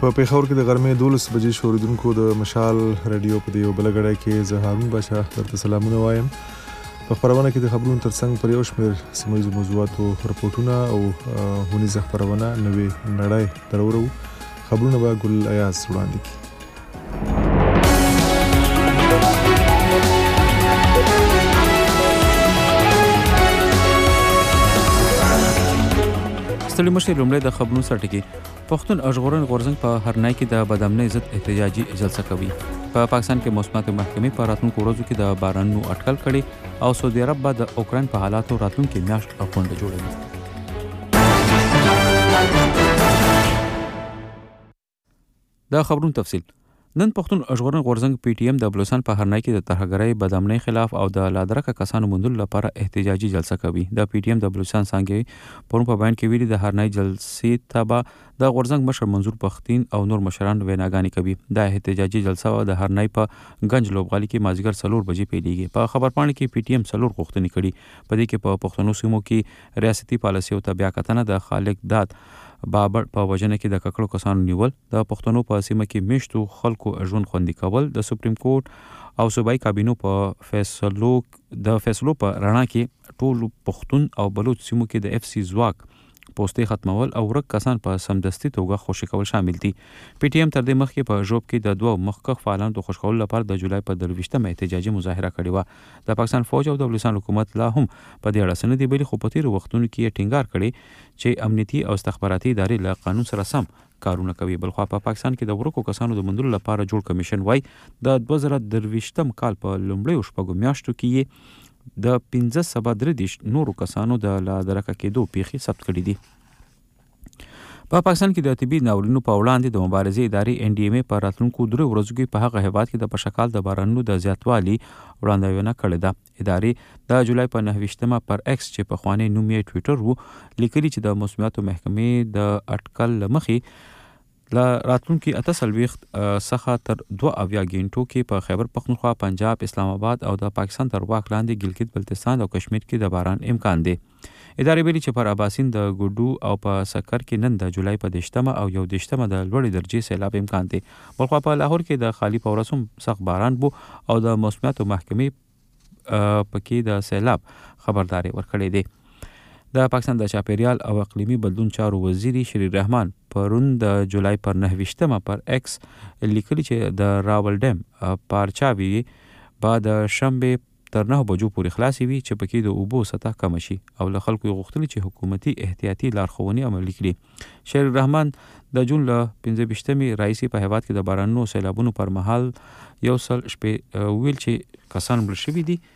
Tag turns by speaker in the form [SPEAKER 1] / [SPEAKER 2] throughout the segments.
[SPEAKER 1] په پیښور کې د غرمې 12 بجې شوریدونکو د مشال رادیو په دیو بلګړی کې زه هارون باشا درته سلامونه وایم. په خبرونه کې د خبرونو ترڅنګ پر یو شمېر سیمه‌ییزو موضوعاتو رپورټونه او هنیزه خبرونه نوې نړۍ درورو. خبرونه به ګل ایاز وړاندې کړي.
[SPEAKER 2] ستړي مشر لومړی د خبرونو سرټکی پښتون ژغورن غورځنګ په هرنای کې د بدامنۍ ضد احتجاجي جلسه کوي. په پاکستان کې موسمیات محکمې په راتلونکو ورځو کې د بارانونو اټکل کړي او سعودي عرب به د اوکرين په حالاتو راتلونکي میاشت غونډه جوړوي. دا خبرونو تفصیل. نن پښتون ژغورن غورځنګ پی ټی ایم د بلوچستان په هرنای کې د ترهګرۍ بدامنۍ خلاف او د لادرکه کسانو موندلو لپاره احتجاجي جلسه کوي. د پی ټی ایم د بلوچستان څنګه پرون په بیان کې ویلي د هرنای جلسې ته د غورځنګ مشر منظور پښتين او نور مشران ویناګانې کوي. د احتجاجي جلسه د هرنای په گنج لوبغالي کې مازیګر 4 بجې پیلېږي. په خبرپاڼه کې پی ټی ایم 4 غوښتنې کړي. په دې کې په پښتنو سیمو کې ریاستي پالیسي او تبعیا کتنه د خالق داد بابر په وجنه کې د ککړو کسانو نیول، د پښتنو په سیمه کې میشتو خلکو ژوند خوندي کول، د سپریم کورټ او صوبایي کابینو په فیصلو په رڼا کې ټول پښتون او بلوچ سیمو کې د اف سی ځواک پوسټي ختمول او ورک کسان په سمدستي توګه خوشي کول شامل دي. پی ټی ایم تر دې مخکې په ژوب کې د دوه مخکښ فعالانو د خوشکولو لپاره د جولای په 23مه احتجاجي مظاهره کړې و. د پاکستان فوج او د بلوچستان حکومت لا هم په دې اړه سند دی بلی خو په تیرو وختونو کې ټینګار کړي چې امنیتي او استخباراتي ادارې له قانون سره سم کارونه کوي. بلخو په پاکستان کې د ورکو کسانو د موندلو لپاره جوړ کمیشن وای د 2023م کال په لومړیو شپږو میاشتو کې د 1533 نورو کسانو د لادرکه کېدو پیښې ثبت کړي دي. په پاکستان کې د طبي ناورینونو په وړاندې د مبارزې ادارې ان ډي ام په راتلونکو 3 ورځو کې په هغه هیواد کې د پشکال د بارانونو د زیاتوالي وړاندوینه کړې ده. ادارې د جولای په 29مه پر ایکس چې په خواني نوم یې ټوئیټر وو لیکلي چې د موسمیاتو محکمې د اټکل لمخې ل راتلونکي 48 څخه تر 2 غنټو کې په خیبر پختونخوا، پنجاب، اسلام آباد او د پاکستان تر واک لاندې ګلګت بلتستان او کشمیر کې د باران امکان دی. ادارې ویلي چې پر اباسین د ګډو او په سکر کې نن د جولای په 10مه او 11مه د لوړې درجې سیلاب امکان دی. بلخو په لاهور کې د خالی پورسوم سخت باران بو او د موسمیاتو محکمې پکې د سیلاب خبرداري ورکړې دی. د پاکستان د چاپیریال او اقلیمي بدلون چارو وزیر شری رحمان پرون د جولای پر 29مه پر ایکس لیکلي چې د راول ډیم پارچاوي بعد شنبه تر 9 بجو پورې خلاصي وي چې پکې د اوبو سطح کم شي او له خلکو غوښتل چې حکومتي احتیاطي لارښوونې عملي کړي. شری رحمان د جون له 15مې رئیسي په هیواد کې د بارانونو سیلابونو پر مهال یو سل شپې ویل چې کسان مړ شوي دي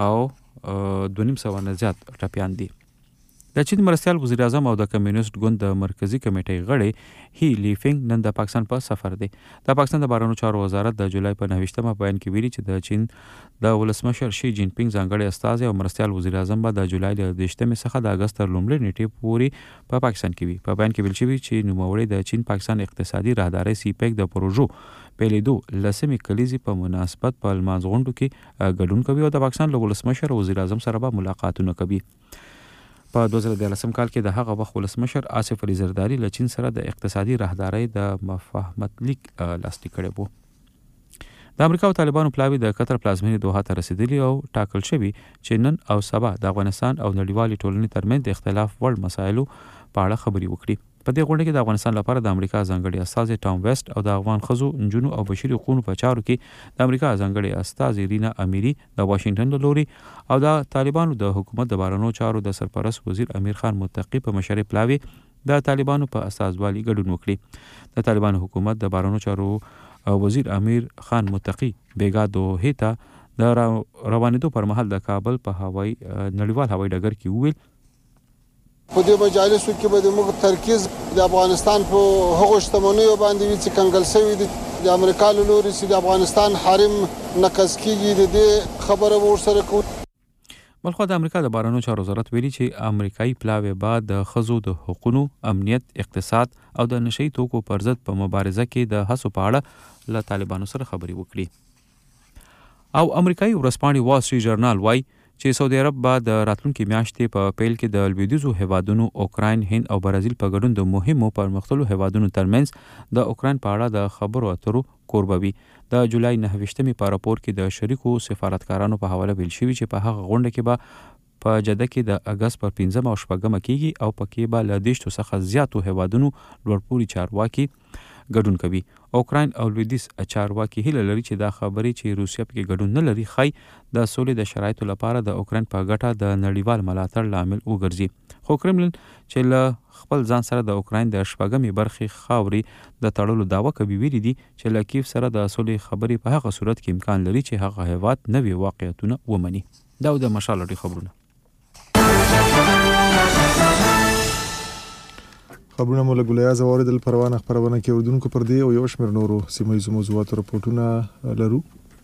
[SPEAKER 2] او 2.5 نه زیات ټپیان دي. د چین مرستیال وزیر اعظم او د کمیونست ګوند د مرکزی کمیټې غړی هی لیفینګ نن د پاکستان په سفر دی. د پاکستان د بهرنیو چارو وزارت د جولای په 29مه بیان کې ویلي چې د چین د ولسمشر شي جین پینګ ځانګړی استازی او مرستیال وزیر اعظم به د جولای ل 10مې څخه د اگست تر لومړۍ نیټې پورې په پاکستان کې وي. په بیان کې ویل شوی چې نوموړی د چین پاکستان اقتصادي راهداري سی پیک د پروژو پیلېدو لسمې کلیزې په مناسبت په الماس غونډو کې ګډون کوي او د پاکستان له ولسمشر او وزیر اعظم سره به ملاقاتونه کوي. په 2013 کال کې د هغه وخت ولسمشر آصف علي زرداری له چین سره د اقتصادي راهدارۍ د مفاهمت لیک لاسلیک کړی وو. د امریکا او طالبانو پلاوی د قطر پلازمینې دوحه ته رسیدلی او ټاکل شوی چې نن او سبا د افغانستان او نړیوالې ټولنې ترمنځ د اختلاف وړ مسایلو په اړه خبرې وکړي. په دې غونډه کې د افغانستان لپاره د امریکا ځانګړي استازي ټام ویسټ او د افغان ښځو، نجونو او بشري حقوقو په چارو کې د امریکا ځانګړي استازي رینا امیری د واشنگټن له لوري او د طالبانو د حکومت د بهرنیو چارو د سرپرست وزیر امیر خان متقی په مشرۍ پلاوی د طالبانو په استازوالي ګډون وکړي. د طالبانو حکومت د بهرنیو چارو وزیر امیر خان متقی بیګا دوحې ته د روانېدو پر مهال د کابل په نړیوال هوایي ډګر کې وویل
[SPEAKER 3] په دې مجالسو کې به موږ ترکیز د افغانستان په هغو شتمنیو باندې وي چې کنګل شوي دي. د امریکا له لوري چې د افغانستان حریم نقض کیږي د دې خبره ورسره کوو.
[SPEAKER 2] بلخو د امریکا د بهرنیو چارو وزارت ویلي چې امریکایي پلاوی بعد د ښځو د حقوقو، امنیت، اقتصاد او د نشئی توکو پر ضد په مبارزه کې د هڅو په اړه له طالبانو سره خبرې وکړي. او امریکایي ورځپاڼې وال سټریټ جرنال وایي چې سعودي عرب به د راتلونکي میاشتې په پیل کې د لویدیځو هیوادونو اوکراین، هند او برازیل په ګډون د مهمو پرمختللو هیوادونو ترمنځ د اوکراین په اړه د خبرو اترو کوربه وي. د جولای 9 په راپور کې د شریکو سفارتکارانو په حواله ویل شوي چې په هغه غونډه کې به په جده کې د اگست پر 15 او 16 کېږي او پکې به له 10 څخه زیاتو هیوادونو لوړپوړي چارواکي ګډون کوي. اوکراین او لویدیځ چارواکي هیله لري چې دا خبرې چې روسیه پکې ګډون نه لري خای د سولې د شرایطو لپاره د اوکراین په ګټه د نړیوال ملاتړ لامل وګرځي. خو کرملن چې له خپل ځان سره د اوکراین د شپږمې برخې خاورې د تړلو دعوه کوي، ویلي دي چې له کیف سره د سولې خبرې په هغه صورت کې امکان لري چې هغه هیواد نوي واقعیتونه ومني. دا د مشال لري خبرونه.
[SPEAKER 1] خبرونه مو له ګلیاز اوریدل. پروانه خبرونه کې اردوونکو پر دی او یو شمېر نورو سیمه ییزو موضوعاتو راپورټونه لرو.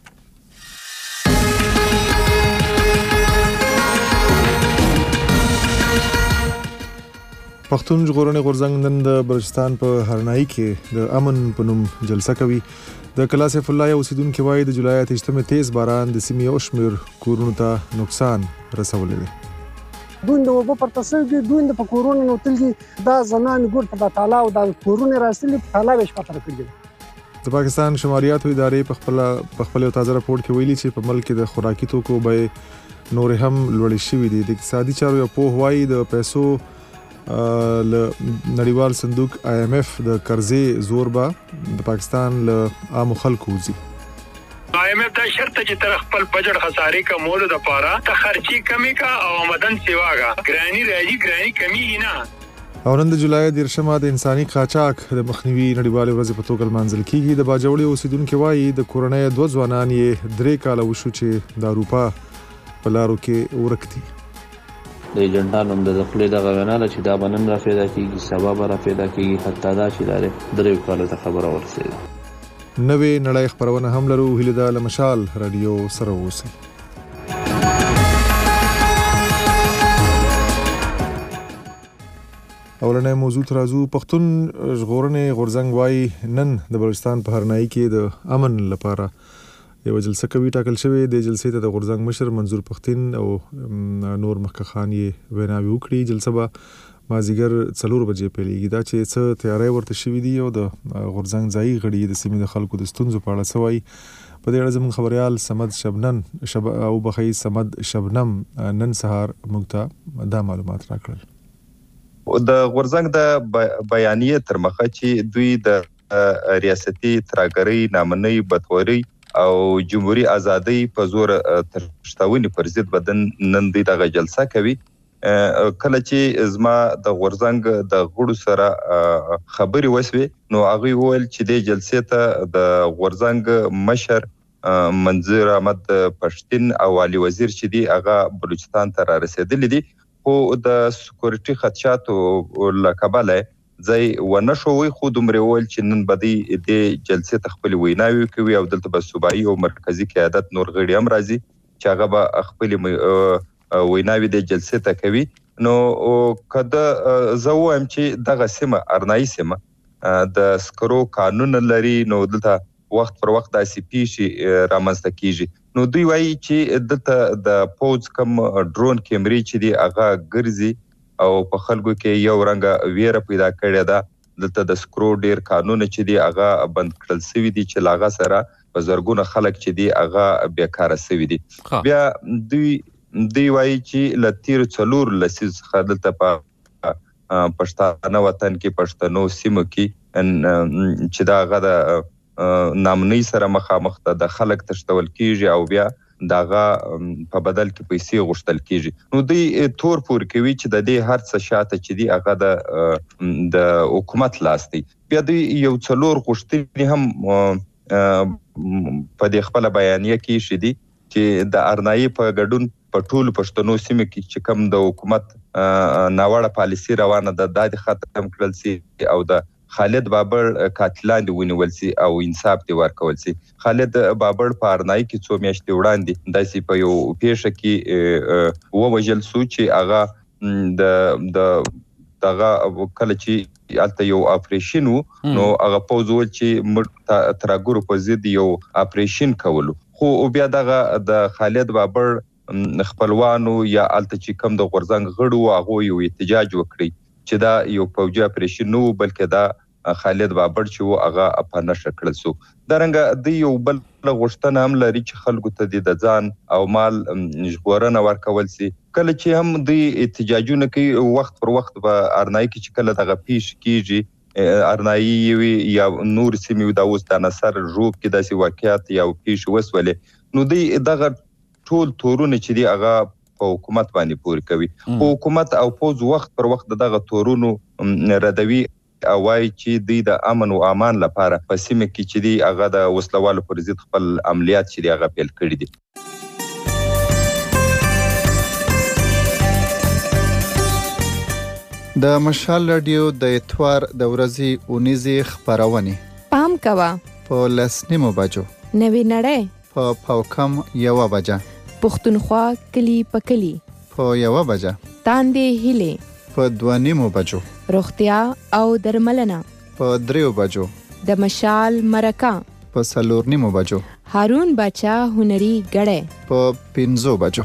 [SPEAKER 1] پښتون ژغورنې غورځنګ نن د بلوچستان په هرنایي کې د امن په نوم جلسه کوي. د کلاسف الله اوسیدونکو وايي د جولای 8 تیز باران د سیمې یو شمېر کورونو ته نقصان رسولی دی.
[SPEAKER 4] دوی د وبو پر تاسو کې دوی د کورونو نو تلګي دا زنان ګور په تعالی او د کورونو راستلي په تعالی به شپه تر کړی.
[SPEAKER 1] د پاکستان شماریاتو ادارې په خپل تازه راپور کې ویلي چې په ملک کې د خوراکي توکو به نور هم لوړ شوي دي. د اقتصادي چارو یو پوه وايي د پیسو له نړیوال صندوق IMF د قرضې زور به د پاکستان له عام خلکو وزي.
[SPEAKER 5] IMF دا شرط چې تر خپل بجټ خسارې کا مول د پاره ته خرچي کمی کا او آمدن سیوا کا ګرانی راځي ګرانی کمی نه.
[SPEAKER 1] او نن د جولای 10 د انساني قاچاق د مخنیوي نړیوال ورځ په توګه لمانځل کیږي. د باجوړي اوسیدونکو وايي د کورونې 2 ځوانان یې 3 کال وشو چې د اروپا په لارو کې ورکتي.
[SPEAKER 6] د ایجنټانو د خپل دغه غناله چې دا بنن را پیدا کیږي، سبب را پیدا کیږي، حتی دا چې دا 3 کال ته خبره ورسېده.
[SPEAKER 1] نوې نړۍ خبرونه هم لرو. هیله ده له مشال رادیو سره اوسئ. اولنې موضوع ترازو. پښتون ژغورنې غورځنګ وايي نن د بلوچستان په هرنایي کې د امن لپاره یو جلسه کوي. ټاکل شوی د جلسې ته د غورځنګ مشر منظور پښتين او نور مخکخان یې ویناوي وکړي. جلسه به مازیګر 4 بجې پیلېږي. دا چې څه تیاری ورته شوي دي او د غورځنګ ځایي غړي د سیمې د خلکو د ستونزو په اړه څه وایي. په دې اړه زموږ خبريال سمد شبنم نن سهار موږ ته دا معلومات راکړل.
[SPEAKER 7] د غورځنګ د بیانیه تر مخه چې دوی د ریاستي ترګری نامنۍ بتوري او جمهوریت ازادي په زور ترشتاونی پر ضد بدن نن دوی دغه جلسه کوي. کله چې زما د غورځنګ د غړو سره خبري وسوي نو هغه وویل چې د جلسې ته د غورځنګ مشر منظور احمد پښتين او علي وزیر چې دی هغه بلوچستان ته را رسیدلی دي، خو د سکیورټي خدشاتو لکبله ځای ونه شوی. خو دومره ویل چې نن بدی د جلسې ته خپل ویناوي کوي او دلته به صوبایي او مرکزی قیادت نور غړي هم راځي چې هغه به خپل ویناوی د جلسې ته کوي. نو کده زه وایم چې دغه سیمه ارنایي سیمه د سکرو قانون لري، نو دلته وخت پر وخت د ICP شي رامنځته کیږي. نو دوی وایي چې دلته د پوز کم ډرون کیمرې چې دی هغه ګرځي او په خلکو کې یو رنګه ویره پیدا کړې ده. دلته د سکرو ډیر قانون چې دی هغه بند کړل شوی دی چې لاغه سره په زرګونه خلک چې دی هغه بیکاره شوی دي. بیا دوی وایي چې لتیر 4 لسیز خدلته په پښتانه وطن کې پښتنو سیمو کې چې دا غدا نامنۍ سره مخامخ د خلک تشتول کیږي او بیا داغه په بدل کې پیسې غوښتل کیږي. نو دوی تور پور کوي چې د دې هر څه شاته چې دی هغه د حکومت لاس دی. بیا دوی یو 4 غوښتنې هم په دې خپل بیانیه کې شدي چې د ارنایي په ګډون په ټولو پښتنو سیمو کې چې کوم د حکومت ناوړه پالیسي روانه ده د ختم کړل سي او د خالد بابر قاتلان دی ونیول سي او انصاف دی ورکول سي. خالد بابر په ارنایي کې 2 میاشتې وړاندې داسې په یو پیښه کې ووژل سو چې هغه د دغه کله چې الته یو اپریشن نو هغه پوزول چې ترګورو په ضد یو اپریشن کولو. خو بیا دغه د خالد بابر خپلوانو یا الته چې کم د غورځنګ غړو هغه یو احتجاج وکړي چې دا یو فوجي اپریشن نو بلکې دا خالد بابړ چې هغه په نشه کړل سو درنګ د یو بل غوښتنه هم لري چې خلکو ته د ځان او مال ژغورنه ورکول سي کله چې هم د احتجاجونه کوي وخت پر وخت په ارنای کې چې کله دغه پیش کیږي ارنایی یا نور سیمې د اوس د نصر روب کې داسې واقعیت یا پیش وسولې نو دغه ټول تورونه چې دی هغه په حکومت باندې پورې کوي حکومت او پوز وخت پر وخت دغه تورونو ردوي او وايي چې د امن او امان لپاره په سیمه کې چې دی هغه د وسلوالو پر ضد خپل عملیات چې دی هغه پیل کړی دي
[SPEAKER 8] د مشال رادیو د اتوار د ورځې اونیزې خبرونه
[SPEAKER 9] پام کوا
[SPEAKER 8] په لسنیمو بجو
[SPEAKER 9] نوی نړۍ
[SPEAKER 8] په پاوکم 1 بجه
[SPEAKER 9] پښتونخوا کلی په کلی
[SPEAKER 8] په 1 بجه
[SPEAKER 9] تاندې هله
[SPEAKER 8] په 2 بجو
[SPEAKER 9] روغتیا او درملنه
[SPEAKER 8] په 3 بجو
[SPEAKER 9] د مشال مرکه
[SPEAKER 8] په 4 بجو
[SPEAKER 9] هارون بچا هنري غړې
[SPEAKER 8] په 5 بجو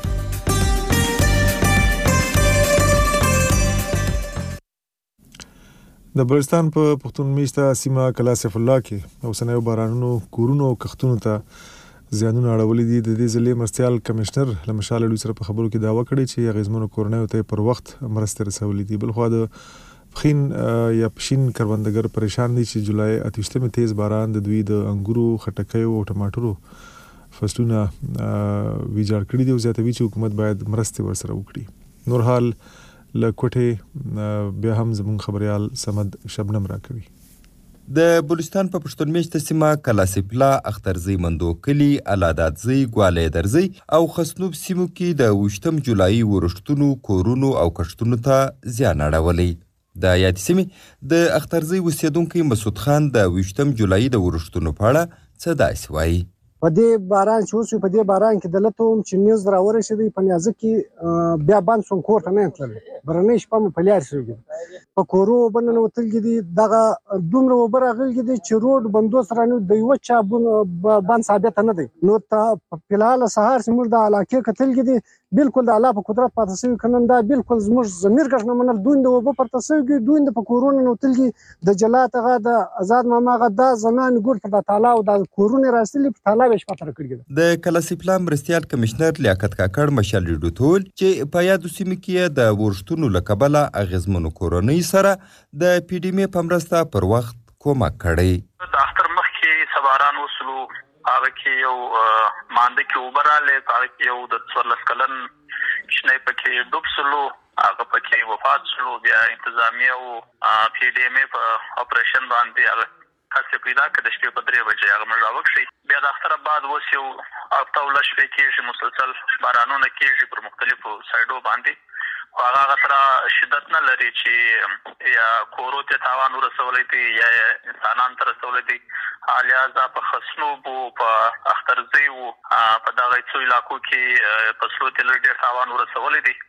[SPEAKER 1] د بلوچستان په پښتون میشته سیمه کلا سیف الله کې اوسنیو بارانونو کورونو کښتونو ته زیانونه اړولې دي د دې ضلع مرستیال کمشنر له مشال لوی سره په خبرو کې داوا کړې چې غیزمنو کورنیو ته پر وخت مرسته رسولې دي بلخو د پخین یا پشین کروندګر پریشان دي چې جولای 28 تیز باران د دوی د انګورو خټکیو او ټماټرو فصلونه ویجاړ کړي دي او زیاتوي چې حکومت باید مرسته ورسره وکړي نور حال لکوټه بیا هم زمون خبريال سمد شبنم راکوي
[SPEAKER 7] د بلوچستان په پښتون میشته سیمه کلاسپلا اخترزی مندو کلی علاداتزی ګوالې درزی او خسنوب سیمو کې د 28 جولای ورښتونو کورونو او کښتونو ته زیان اړولې د یاد سیمه د اخترزی وسیدونکو مسعود خان د 28 جولای د ورښتونو په اړه څه داسې وایي
[SPEAKER 4] په دې باران چې اوس په دې باران کې دلته هم چې نیوز راوړی شي په نیازه کې بیا باندې څون کوټ نه تلل برنې شپه په پلیار شي په کورو بننه وتل کې دغه دومره وبرغل کې چې روډ بندوس رانه د یو چا باندې ثابت نه دی نو ته په الحال سهار سمور د علاقه کتل کې بالکل د الله په قدرت پاتې شوی کنن دا بالکل زموږ ضمیر کښ نه منل دوی د وبو پرته شوی دوی د کورونو نو تل کې د جلات غا د آزاد ماما غا د زنان ګور په تعالی او د کورونو راسلی په تعالی بش پاتره کړی
[SPEAKER 7] د کلاسپلا مرستیال کمشنر لیاقت کاکړ مشال ډوټول چې په یاد سیمه کې د ورښتونو لکبله اغیزمنو کورونی سره د پی ډی ام په مرسته پر وخت کومک کړی
[SPEAKER 5] د اختر مخ کې سواران وسلو هغه کې یو مانده کې وبراله هغه کې یو د 14 کلن شنه پکې ډوب سلو هغه پکې وفات شلو بیا انتظامیه او پی ډی ام په اپریشن باندې هغه خاصه پیدا کړ د شپې په 3 بجې هغه مړاوک شي بیا د اختر بعد وسیو افتاول شپې کې مسلسل بارانونه کېږي پر مختلفو سایډو باندې هغه تر شدت نه لري چې یا کورو ته تاوان ورسولې دي یا انسانان تر رسولې دي الیازا په خصنوب په اخترزی او په دغه څو علاقو کې په سلوت لږ تاوان ورسولې دي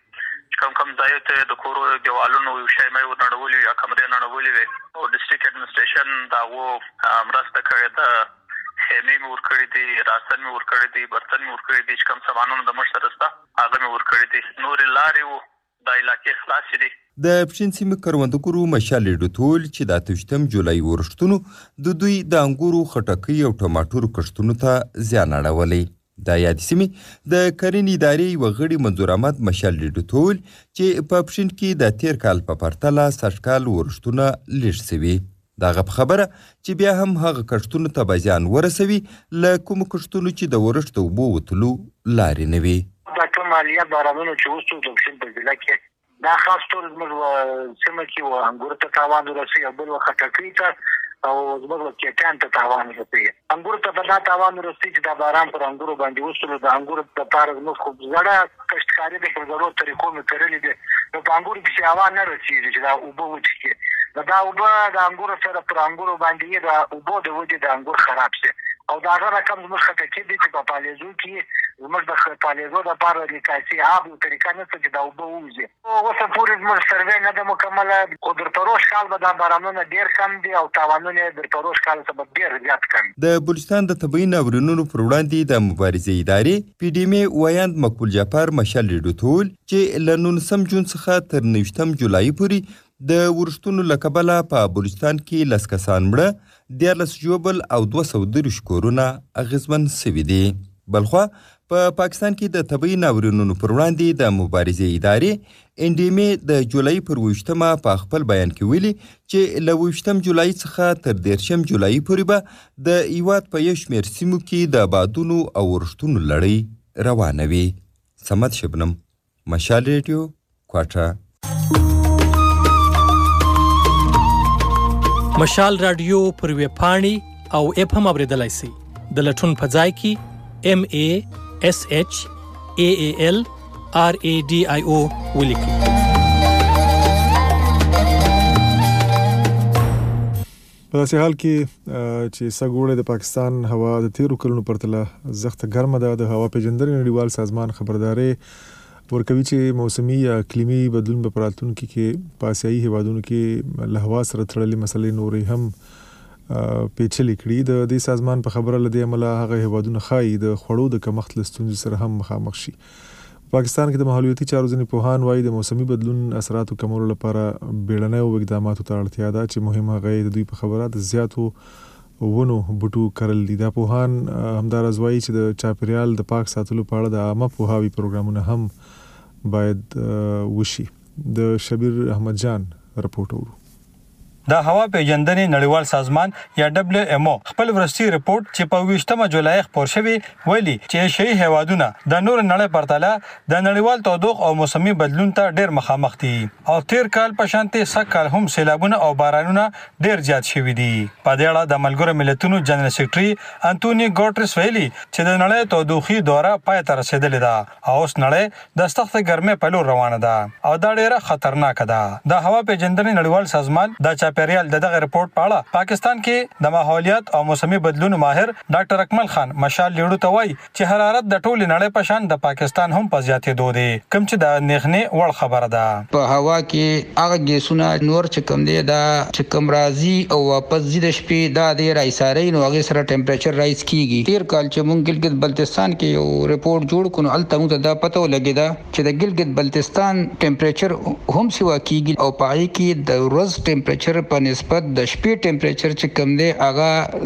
[SPEAKER 5] کم ځای ته د کورو دیوالونو یو شی مې ونړولې یا کمرې نړولې او ډیسټریکټ اډمنسټریشن دا و مرسته کړې ده خیمې ور کړې دي راسن ور کړې دي برتن ور کړې دي چې کم سامانونو د مشته رستا هغه ور کړې دي نور لارې د علاقې خلاص دي
[SPEAKER 7] د پښین سیمه کروندګرو مشال ډوټول چې د 28 جولای ورښتونو د دوی د انګورو خټکۍ او ټماټرو کښتونو ته زیان اړولې د یاد سیمه د کرنې ادارې وغړي منظور احمد مشال ډوټول چې په پښین کې د تیر کال په پرتله سږکال ورښتونه لږ سوي دغه خبره چې بیا هم هغه کښتونو ته بزیان ورسوي ل کوم کښتونو چې د ورښت وبو وتلو لارې نه وي
[SPEAKER 5] دا کوم مالیات بارانونو چې اوس د پښین په ضلع کې دا خاص ټول موږ سیمه کې و انګور ته تاوان ورسي او بل وخت خټکۍ ته او زموږ کېټان ته تاوان ورسي انګور ته په دا تاوان ورسي چې دا باران پر انګورو باندې وسلو د انګور په پاره موږ خو زړه کښتکاري د پرګرو طریقو مې کړلې دي نو په انګور کې هوا نه رسیږي چې دا اوبه وچکي دا اوبه د انګور سره پر انګور باندې دا اوبه د وجه د انګور خراب شي او دا هغه رقم زموږ خټکۍ دي چې په پالیزو کې
[SPEAKER 10] زموږ د پالېدو دپاره نکاسي آب یو طریقه نشته چې دا اوبه ووځي. اوسه پورې زموږ سروې نه ده مکمله، خو در پروش کال به دا بارانونه ډېر کم دي او تاوانونه یې در پروش کال څخه به ډېر زیات کم.
[SPEAKER 7] د بلوچستان د طبیعي ناورینونو پر وړاندې د مبارزې ادارې پی ډي ام وایاند مقبول جعفر مشال ریډوتول چې له 19 جون څخه تر 29 جولای پورې د ورښتونو له کبله په بلوچستان کې 10 کسان مړه، 14 ژوبل او 230 کورونه اغېزمن سوي دي. بلخوا په پاکستان کې د طبیعي ناورینونو پر وړاندې د مبارزې ادارې ان ډي ام د جولای پر 28مه په خپل بیان کې ویلي چې له 28 جولای څخه تر 13 جولای پورې به د هیواد په یو شمېر سیمو کې د بادونو او ورښتونو لړۍ روانه وي. صمد شبنم، مشال ریډیو، کوټه.
[SPEAKER 11] مشال رادیو پر ویب پاڼې او اپ هم اوریدلای شئ. د لټون په ځای کې MASHAALRADIO ولیکئ.
[SPEAKER 1] په داسې حال کې چې سږوړې د پاکستان هوا د تیرو کلونو پرتله زخته ګرمه ده، د هوا پیژندنې نړیوال سازمان خبرداري ورکوي چې موسمي یا اقلیمي بدلون په راتلونکي کې په آسیایي هیوادونو کې له هوا سره تړلې مسلې نورې هم پیچلې کړي. د دې سازمان په خبره له دې امله هغه هیوادونه ښایي د خوړو د کمښت له ستونزې سره هم مخامخ شي. پاکستان کې د ماحولیاتي چارو ځینې پوهان وایي د موسمي بدلون اثراتو کمولو لپاره بیړنیو اقداماتو ته اړتیا ده چې مهم هغه د دوی په خبره د زیاتو ونو بوټو کرل دي. دا پوهان همداراز وایي چې د چاپیریال د پاک ساتلو په اړه د عامه پوهاوي پروګرامونه هم باید وشي. د شبیر احمد جان رپورټ اورو.
[SPEAKER 12] د هوا پیژندنې نړیوال سازمان یا WMO خپل ورستي رپورټ چې په 28 جولای خپور شوی ویلي چې ایشیایي هیوادونه د نور نړۍ پرتله د نړیوال تودوخ او موسمي بدلون ته ډېر مخامخ دي او تیر کال په شانتي سکهال هم سیلابونه او بارانونه ډېر زیات شوي دي. په دې اړه د ملګرو ملتونو جنرال سیکرټري انټونی ګوټریس ویلي چې د نړۍ تودوخي دوره پای ته رسیدلې ده او اوس نړۍ د سخت ګرمۍ په لور روانه ده او دا ډېره خطرناکه ده. د هوا پیژندنې نړیوال سازمان د چاپیریال دغه رپورټ په اړه پاکستان کې د ماحولیات او موسمي بدلون ماهر ډاکټر اکمل خان مشال لیړو ته وایي چې حرارت د ټول نړۍ په شان د پاکستان هم په زیاتېدو دی، کوم چې د اندېښنې وړ خبره ده.
[SPEAKER 13] په هوا کې هغه ګیسونه نور چې کوم دی دا چې کوم راځي او واپس ځي د شپې دا د رایساري نو هغه سره ټمپریچر رایز کیږي. تیر کال چې مونږ ګلګت بلتستان کې یو رپورټ جوړ کړو الته موږ دا پته ولګیدا چې د ګلګت بلتستان ټمپریچر هم سیوا کیږي او پای کې د ورځ ټمپریچر په نسبت د شپې ټمپریچر چې کم دی هغه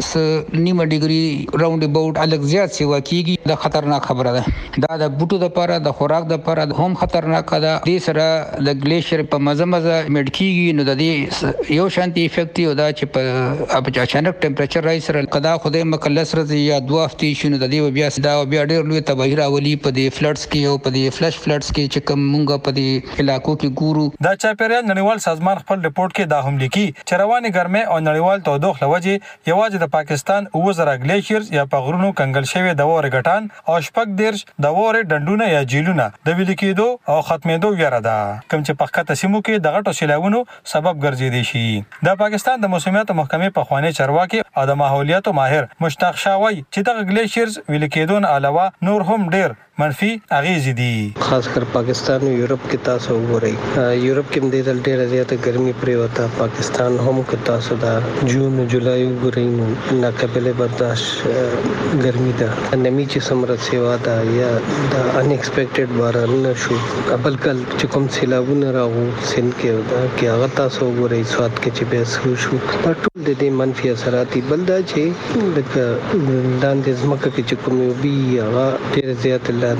[SPEAKER 13] 9 ډیګري راوند اباوت الګ زیات سیوا کیږي. دا خطرناک خبره ده. دا د بوټو لپاره د خوراک لپاره هم خطرناک ده. دې سره د ګلیشر په مزه مډ کیږي نو د دې یو شانتي افیکټ یو دا چې په اچانک ټمپریچر رایز سره قدا خدای مکلس رځي یا 2 هفتې شنو د دې بیا ډېر لوی تباہي راولي په دې فلډز کې او په دې فلش فلډز کې چې کوم مونږ په دې علاقو کې ګورو.
[SPEAKER 12] د چاپیریال نړیوال سازمان خپل رپورټ کې دا هم لیکي چې رواني ګرمۍ او نړیوال تودوخه لوجه یوازې د پاکستان 2000 ګلیشیرز یا په غرونو کنګل شوی د وره غټان او شپږ دیرش د وره ډنډونه یا جیلونه د ویل کېدو او ختمېدو ویره ده، کوم چې په خطه سیمو کې د غټو سیلاوونو سبب ګرځېدي شي. د پاکستان د موسمیات محکمې په خواني چارواکي او د ماحولیاتو ماهر مشتاق شاوی چې د ګلیشیرز ویل کېدو نه علاوه نور هم ډېر منفي اغیز دي.
[SPEAKER 14] خاص کر پاکستان او یورپ کې تاسو وګورئ یورپ کې د ډېر زیاته ګرمي پرې وتا، پاکستان هم کې تاسو دا جون جولای وګورئ نو ناقابل برداشت ګرمي ده. نمی چې سمره سیوا ده یا د ان ایکسپیکټډ باران شو قبل کل چې کوم سیلابونه راغو سن کې کې هغه تاسو وګورئ سواد کې چې به شو دا ټول د دې منفي اثرات بلدا چې د لاندې ځمکه کې چې کوم وي هغه ډېر زیات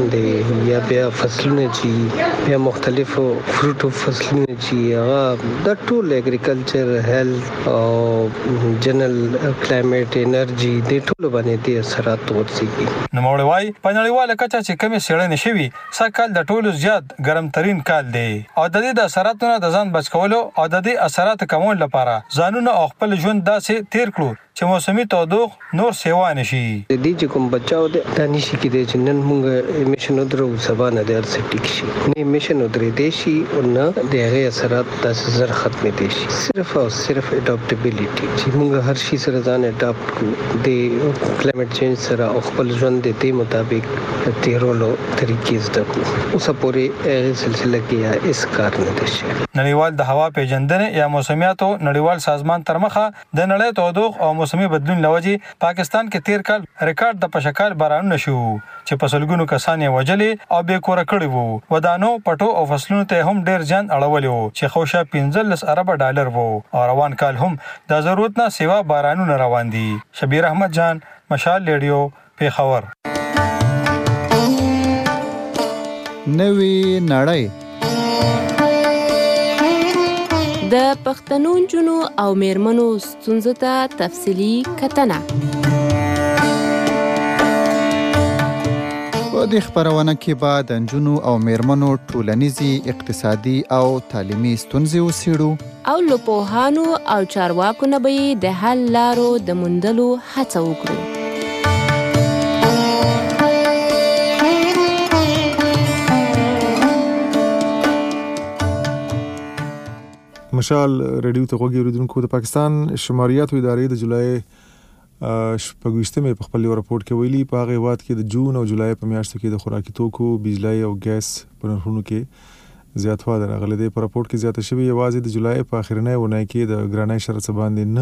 [SPEAKER 14] یا بیا فصلونه چې بیا مختلفو فروټو فصلونه چې هغه د ټول اګریکلچر هیلث او جنرال کلایمټ انرژي د ټول باندې د اثرات ورسیږي.
[SPEAKER 12] نو موړوي په نړیواله کچه چې کمی سیړنې شوي سکهال د ټولو زیات ګرم ترين کال دی او د دې د اثراتونو د ځان بچ کولو او د دې اثرات کمول لپاره ځانونه او خپل ژوند داسې تیر کړو چې موسمي تودوخه نور سیوا نشي.
[SPEAKER 14] د دې چې کوم بچاو د دانشي کې د جنن موږ امیشن درو سبا نه د ارسټیک شي نه امیشن درې دي شي او نه د هغه اثرات تاسو زر ختم دي شي. صرف او صرف اډاپټیبিলিټي چې موږ هر شي سره ځان اډاپټ کو د کلایمټ چینج سره او خپل ژوند د دې مطابق تیرولو طریقې زده کو. اوس پورې سلسله کې اس کار نه دي شي.
[SPEAKER 12] نړیوال د هوا پیژندنې یا موسمیاتو نړیوال سازمان تر مخه د نړۍ تودوخه او موسمي بدلون لوجې پاکستان کې تیر کال ریکارډ د پشکال بارانونه شو چې په سلګونو کسان یې وجلې او بې کوره کړي وو. ودانو پټو او فصلونو ته هم ډیر ځان اړولې وو چې خوشا 15 ارب ډالر وو او روان کال هم د ضرورت نه سیوا بارانونه روان دي. شبیر احمد جان، مشال ریډیو، پیښور.
[SPEAKER 8] نوې نړۍ
[SPEAKER 9] د پښتنو نجونو او میرمنو ستونزو ته تفصیلي کتنه.
[SPEAKER 8] په دې خبرونه کې به د نجونو او میرمنو ټولنیزي، اقتصادي او تعلیمي ستونزې وڅېړو
[SPEAKER 9] او له پوهانو او چارواکو نه به د حل لارو د موندلو هڅه وکړو.
[SPEAKER 1] مشال ریډیو ته غوږی اوریدونکو، د پاکستان شماریاتو ادارې د جولای 28 په خپل راپور کې ویلي په هغه وخت کې د جون او جولای په میاشتو کې د خوراکي توکو، بجلی او ګیس په نرخونو کې زیاتوالی راغلی دی. په راپور کې زیاته شوې یوازې د جولای په اخرنۍ اونۍ کې د ګرانۍ شرط باندې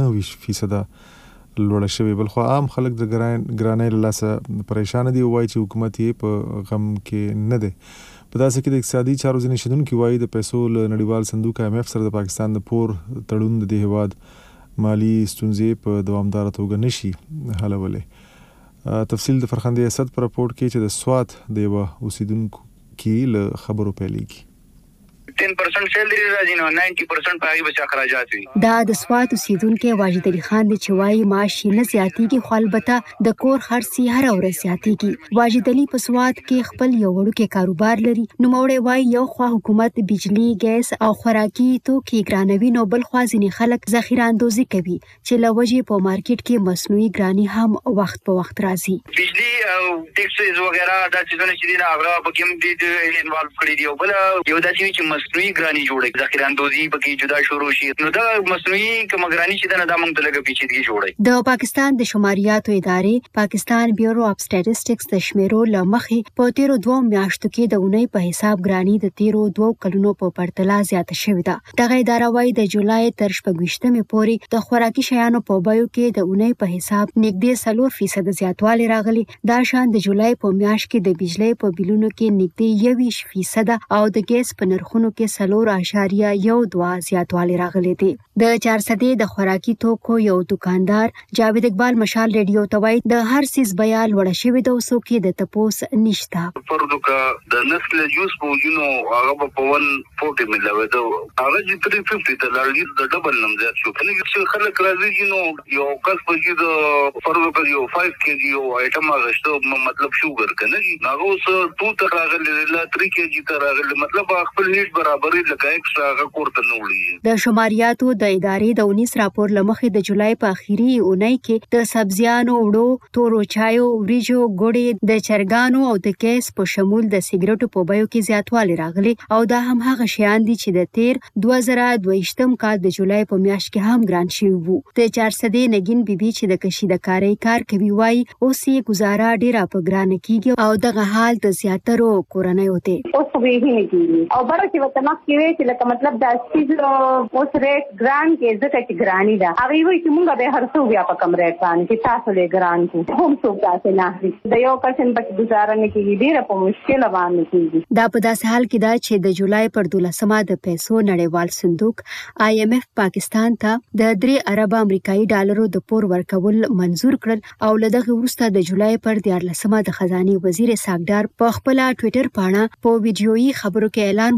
[SPEAKER 1] 9% لوړه شوې. بلخو عام خلک د ګرانۍ له لاسه پریشان دي او وایي چې حکومت یې په غم کې نه دی. په داسې کې د اقتصادي چارو ځینې شنونکي وایي د پیسو له نړیوال صندوق IMF سره د پاکستان د پور تړون د دې هیواد مالی ستونزې په دوامداره توګه نشي حلولی. تفصیل د فرخندې اسد په راپور کې چې د سوات د یوه اوسیدونکو کې له خبرو پیلېږي.
[SPEAKER 15] 10% سیلری راځي نو 90% پای بچا خراجات وي.
[SPEAKER 16] دا د سوات اوسیدونکو واجد علي خان د چوي معاش نه زیاتېږي خو البته د کور خرڅي هر ورځ زیاتېږي. واجد علي په سوات کې خپل یو وړوکی کاروبار لري. نو موړې وای یو خو حکومت بجلی، ګیس او خوراکي توکي ګرانوي، نو بل خو ځینې خلک ذخیره اندوزي کوي چې لوجې په مارکیټ کې مصنوعي ګرانی هم وخت په وخت راځي.
[SPEAKER 15] بجلی او ټیکسز وغیرہ دا چې څنګه چې هغه په کوم دي انوالو کړی دی او بل یو داسې چې مصنوعي ګرانی جوړي، ذخیره اندوزي پکې جدا شروع شي. نو دا مصنوعي کوم ګرانی چې دا موږ ته لګه پیچیدګي جوړي.
[SPEAKER 16] د پاکستان د شماریاتو ادارې پاکستان بیورو اف سټیټسټکس د شمیرو لمخې په تیرو 2 میاشتو کې د اونۍ په حساب ګرانی د تیرو 2 کلونو په پرتله زیاته شوې ده. دغه اداره وايي د جولای تر 28 پورې د خوراکي شیانو په بیو کې د اونۍ په حساب نږدې 4% زیاتوالی راغلی. دا شان د جولای په میاشت کې د بجلی په بیلونو کې نږدې 21% او د ګیس په نرخونو کې 4.12 زیاتوالی راغلی دی. د 400 د خوراکي توکو یو دکاندار جاوید اقبال مشال ریډیو ته وایي د هر سیس بیا لوړه شوې ده او څوک یې د تپوس نشته.
[SPEAKER 15] پردو کا د نسل جوس په یونو هغه په 140 ملوي ده، هغه چې 350 ته لاړ د ډبل نم زیات شو. کنه چې خلک راځي نو یو کس په دې د پردو کا یو 5 kg یو آیټم غشته مطلب شوګر کنه هغه اوس 2 ته راغلی لا 3 kg ته راغلی، مطلب خپل نیټ برابرې لکه ایکسترا هغه کوړه نه وړي.
[SPEAKER 16] د شماریاتو د ادارې د 19 راپور لمخې د جولای په اخیری اونۍ کې د سبزیانو، وړو، تورو چایو، وریجو، ګوړې، د چرګانو او د ګیس په شمول د سیګریټو په بیو کې زیاتوالی راغلی او دا هم هغه شیان دي چې د تیر 2022 کال د جولای په میاشت کې هم ګران شوي وو. د 400 نګین بیبي چې د کشیدکارۍ کار کوي وایي اوس یې گزاره ډیره په ګرانه کیږي او دغه حال د زیاترو کورنیو دی.
[SPEAKER 17] اوس به یې نه کیږي او بره چې وته مخ کې وی چې لکه مطلب دا چیز اوس ریټ ګران کې ځکه چې ګرانی ده. هغه وی چې مونږ به هر څو بیا په کم ریټ باندې چې تاسو له ګران کو هم څو تاسو نه اخلي. د یو کسن په گزاره نه کیږي، ډیره په مشکل باندې کیږي.
[SPEAKER 16] دا په داسې حال کې ده چې د جولای پر 12مه د پیسو نړیوال صندوق IMF پاکستان ته د 3 ارب امریکایي ډالرو د پور ورکول منزور کړل او لدغه وروسته د جولای پر 14مه د خزانه وزیر ساګدار په خپل ټوئیټر باندې په ویډیويي خبرو کې اعلان وکړ چې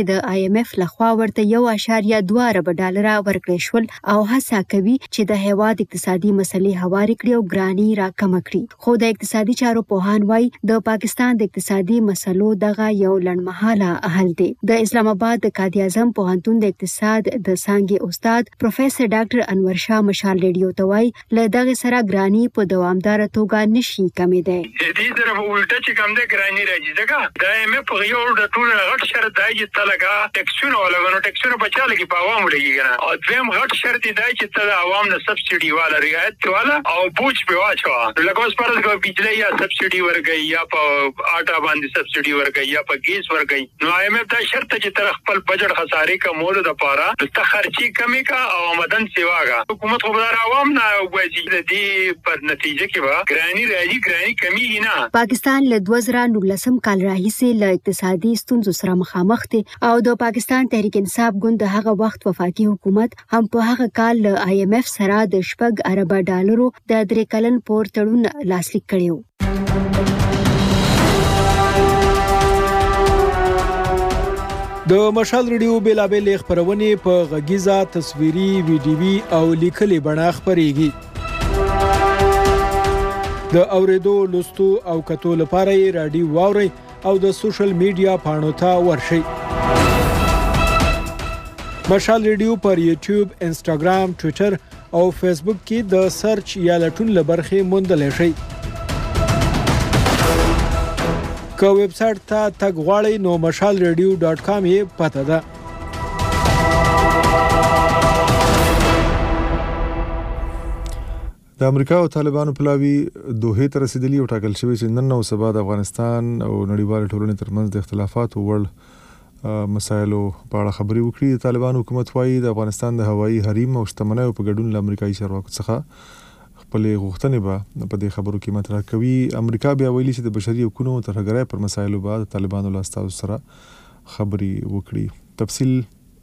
[SPEAKER 16] چې د IMF لخوا ورته 1.2 ارب ډالر ورکړل شول او هڅه کوي چې د هیواد اقتصادي مسلې هواري کړي او ګرانی راکم کړي. خو د اقتصادي چارو پوهان وايي د پاکستان د اقتصادي مسلو دغه یو لړمحاله حل دی. د اسلام آباد د قائد اعظم پوهنتون د اقتصاد د څانګې استاد پروفیسور ډاکټر انور شاه مشال ریډیو ته وايي له دغه سره ګرانی په دوامدار توګه نشي کمېدای.
[SPEAKER 18] دې طرف ولټه چې کوم د ګرانی راځي ځکه د IMF یو د ټول غټ شرط دی چې تلګه ټیکسونه ولګنو ټیکسونه په چاله کې په عوامو لګي کنه او دویم غټ شرط دی چې تل عوام نه سبسيډي والا رعایت والا او بوج په واچو لکه اوس پرځ کو بجلی یا سبسيډي ورګي یا په آټا باندې سبسيډي ورګي یا په ګیس ورګي نو IMF دا شرط چې تر خپل بجټ خسارې کا مول د پاره د خرچي کمی کا او آمدن سیواګه حکومت خبردار عوام نه وایي د دې په نتیجه کې وا ګرانی راځي ګرانی کمی نه.
[SPEAKER 16] پاکستان له 2019 کال راهیسې له اقتصادي ستونزو سره مخامخ دی او د پاکستان تحریک انصاف ګوند هغه وخت وفاقي حکومت هم په هغه کال له IMF سره د 6 ارب ډالرو د 3 کلن پور تړون لاسلیک کړیو.
[SPEAKER 19] د مشال ریډیو بیلابل خبرونه په غږیزه تصویري ویډیوي او لیکلي بڼه خبريږي. د اوریدو لوستو او کتو لپاره رادیو واوري او د سوشل میډیا پاڼو ته ورشي. مشال ریډیو پر یوټیوب، انسټاګرام، ټوئیټر او فیسبوک کې د سرچ یا لټون لبرخه موندل شي. که ویب سټ ته تګ غواړئ نو mashalradio.com یې پته ده.
[SPEAKER 1] د امریکا او طالبانو پلاوی دوه ته رسیدلی او ټاکل شوی چې نن او سبا د افغانستان او نړیوال ټولنې ترمنځ د اختلافات وړ مسایلو په اړه خبرې وکړي. طالبان حکومت وايي د افغانستان د هوایي حریم او شتمنۍ په ګډون له امریکایي چارواکو څخه خپل غوښتنې به په دې خبرو کې مطرح کوي. امریکا بیا ویلي چې د بشري حقوقو ترهګرۍ پر مسایلو بعد طالبانو له استازو سره خبرې وکړي. تفصیل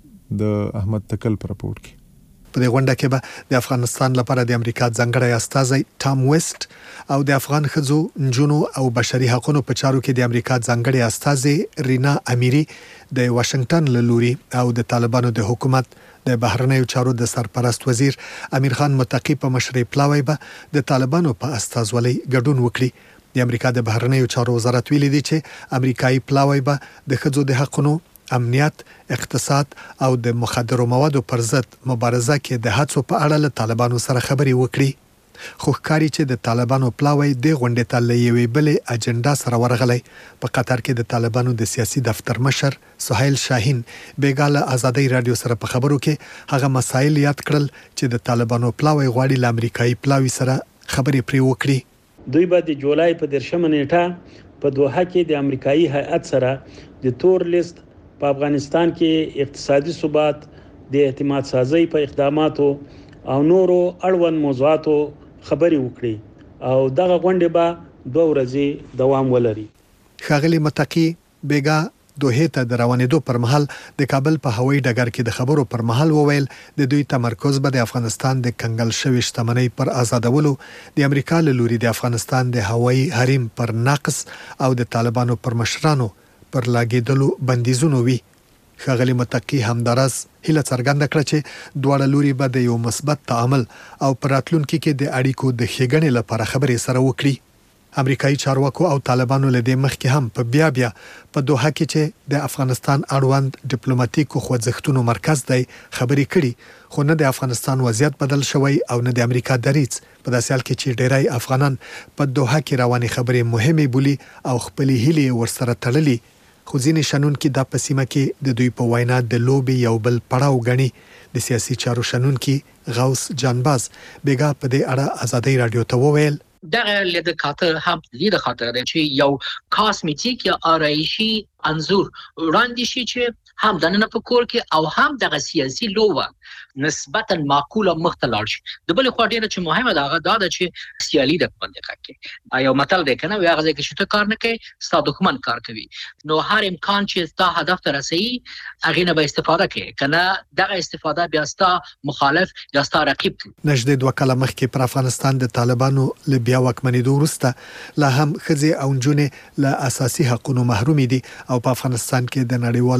[SPEAKER 1] د احمد تکل پر راپور کې.
[SPEAKER 20] په دې غونډه کې به د افغانستان لپاره د امریکا ځانګړی استازی ټام ویسټ او د افغان ښځو، نجونو او بشري حقوقو په چارو کې د امریکا ځانګړی استازی رینا امیری د واشنگټن له لوري او د طالبانو د حکومت د بهرنیو چارو د سرپرست وزیر امیر خان متقی په مشرۍ پلاوی به د طالبانو په استازولۍ ګډون وکړي. د امریکا د بهرنیو چارو وزارت ویلي دی چې امریکایي پلاوی به د ښځو د حقوقو، امنیت، اقتصاد او د مخدرو موادو پر ضد مبارزه کې د هڅو په اړه له طالبانو سره خبرې وکړي. خو ښکاري چې د طالبانو پلاوی د غونډې ته له یوې بلې اجنډا سره ورغلی. په قطر کې د طالبانو د سیاسي دفتر مشر سهیل شاهین بیګاله آزادۍ رادیو سره په خبرو کې هغه مسایل یاد کړل چې د طالبانو پلاوی غواړي له امریکایي پلاوی سره خبرې پرې وکړي.
[SPEAKER 21] دوی به د جولای په 13 نیټه په دوحه کې د امریکایي هیئت سره د تور لیست په افغانستان کې اقتصادي ثبات، د اعتماد سازي په اقداماتو او نورو اړوند موضوعاتو خبرې وکړي او دغه غونډه به 2 ورځې دوام ولري.
[SPEAKER 20] ښاغلي متقی بیګا دوحه ته د روانېدو پر مهال د کابل په هوایي ډګر کې د خبرو پر مهال وویل د دوی تمرکز به د افغانستان د کنګل شوی شتمنۍ پر آزادولو، د امریکا له لوري د افغانستان د هوایي حریم پر نقص او د طالبانو پر مشرانو پر لاګېدلو بندیزونو وي. ښاغلي متقی همدارس هیله څرګنده کړه چې دواړه لوري به د یو مثبت تعامل او پر راتلونکي کې د اړیکو د ښېګڼې لپاره خبرې سره وکړي. امریکایي چارواکو او طالبانو له دې مخکې هم په بیا په دوحه کې چې د افغانستان اړوند ډیپلوماټیکو خوځښتونو مرکز دی خبرې کړي. خو نه د افغانستان وضعیت بدل شوی او نه د امریکا دریځ په داسې حال کې چې ډیری افغانان په دوحه کې روانې خبرې مهمې بولي او خپلې هیلې ورسره تړلي. خو ځینې شنونکي دا په سیمه کې د دوی په وینا د لوبې یو بل پړاو ګڼي. د سیاسي چارو شنونکي غوث جانباز بیګا په دې اړه آزادۍ رادیو ته وویل
[SPEAKER 22] دغه لید خاطر هم لید خاطر دی چې یو کاسمیټیک یا آرایشي انزور وړاندې شي چې هم دنه په کور کې او هم دغه سیاسي لوبه نسبتا معقوله مختلف شي. د بل خو ډیره چې مهمه ده هغه دا چې سیالي د منطقه کې یو متل دی کنه هغه ځکه چې ته کار نه کوي ستا دښمن کار کوي نو هر امکان چې ستا هدف ته رسي هغه نه به استفاده کوي کنه دغه استفاده بیا ستا مخالف یا ستا رقیب
[SPEAKER 20] نږدې 2 کاله مخکې پر افغانستان د طالبانو له بیا واکمنېدو وروسته لا هم ښځې او نجونې له اساسي حقوقو محروم دي او په افغانستان کې د نړیوالو تروریستانو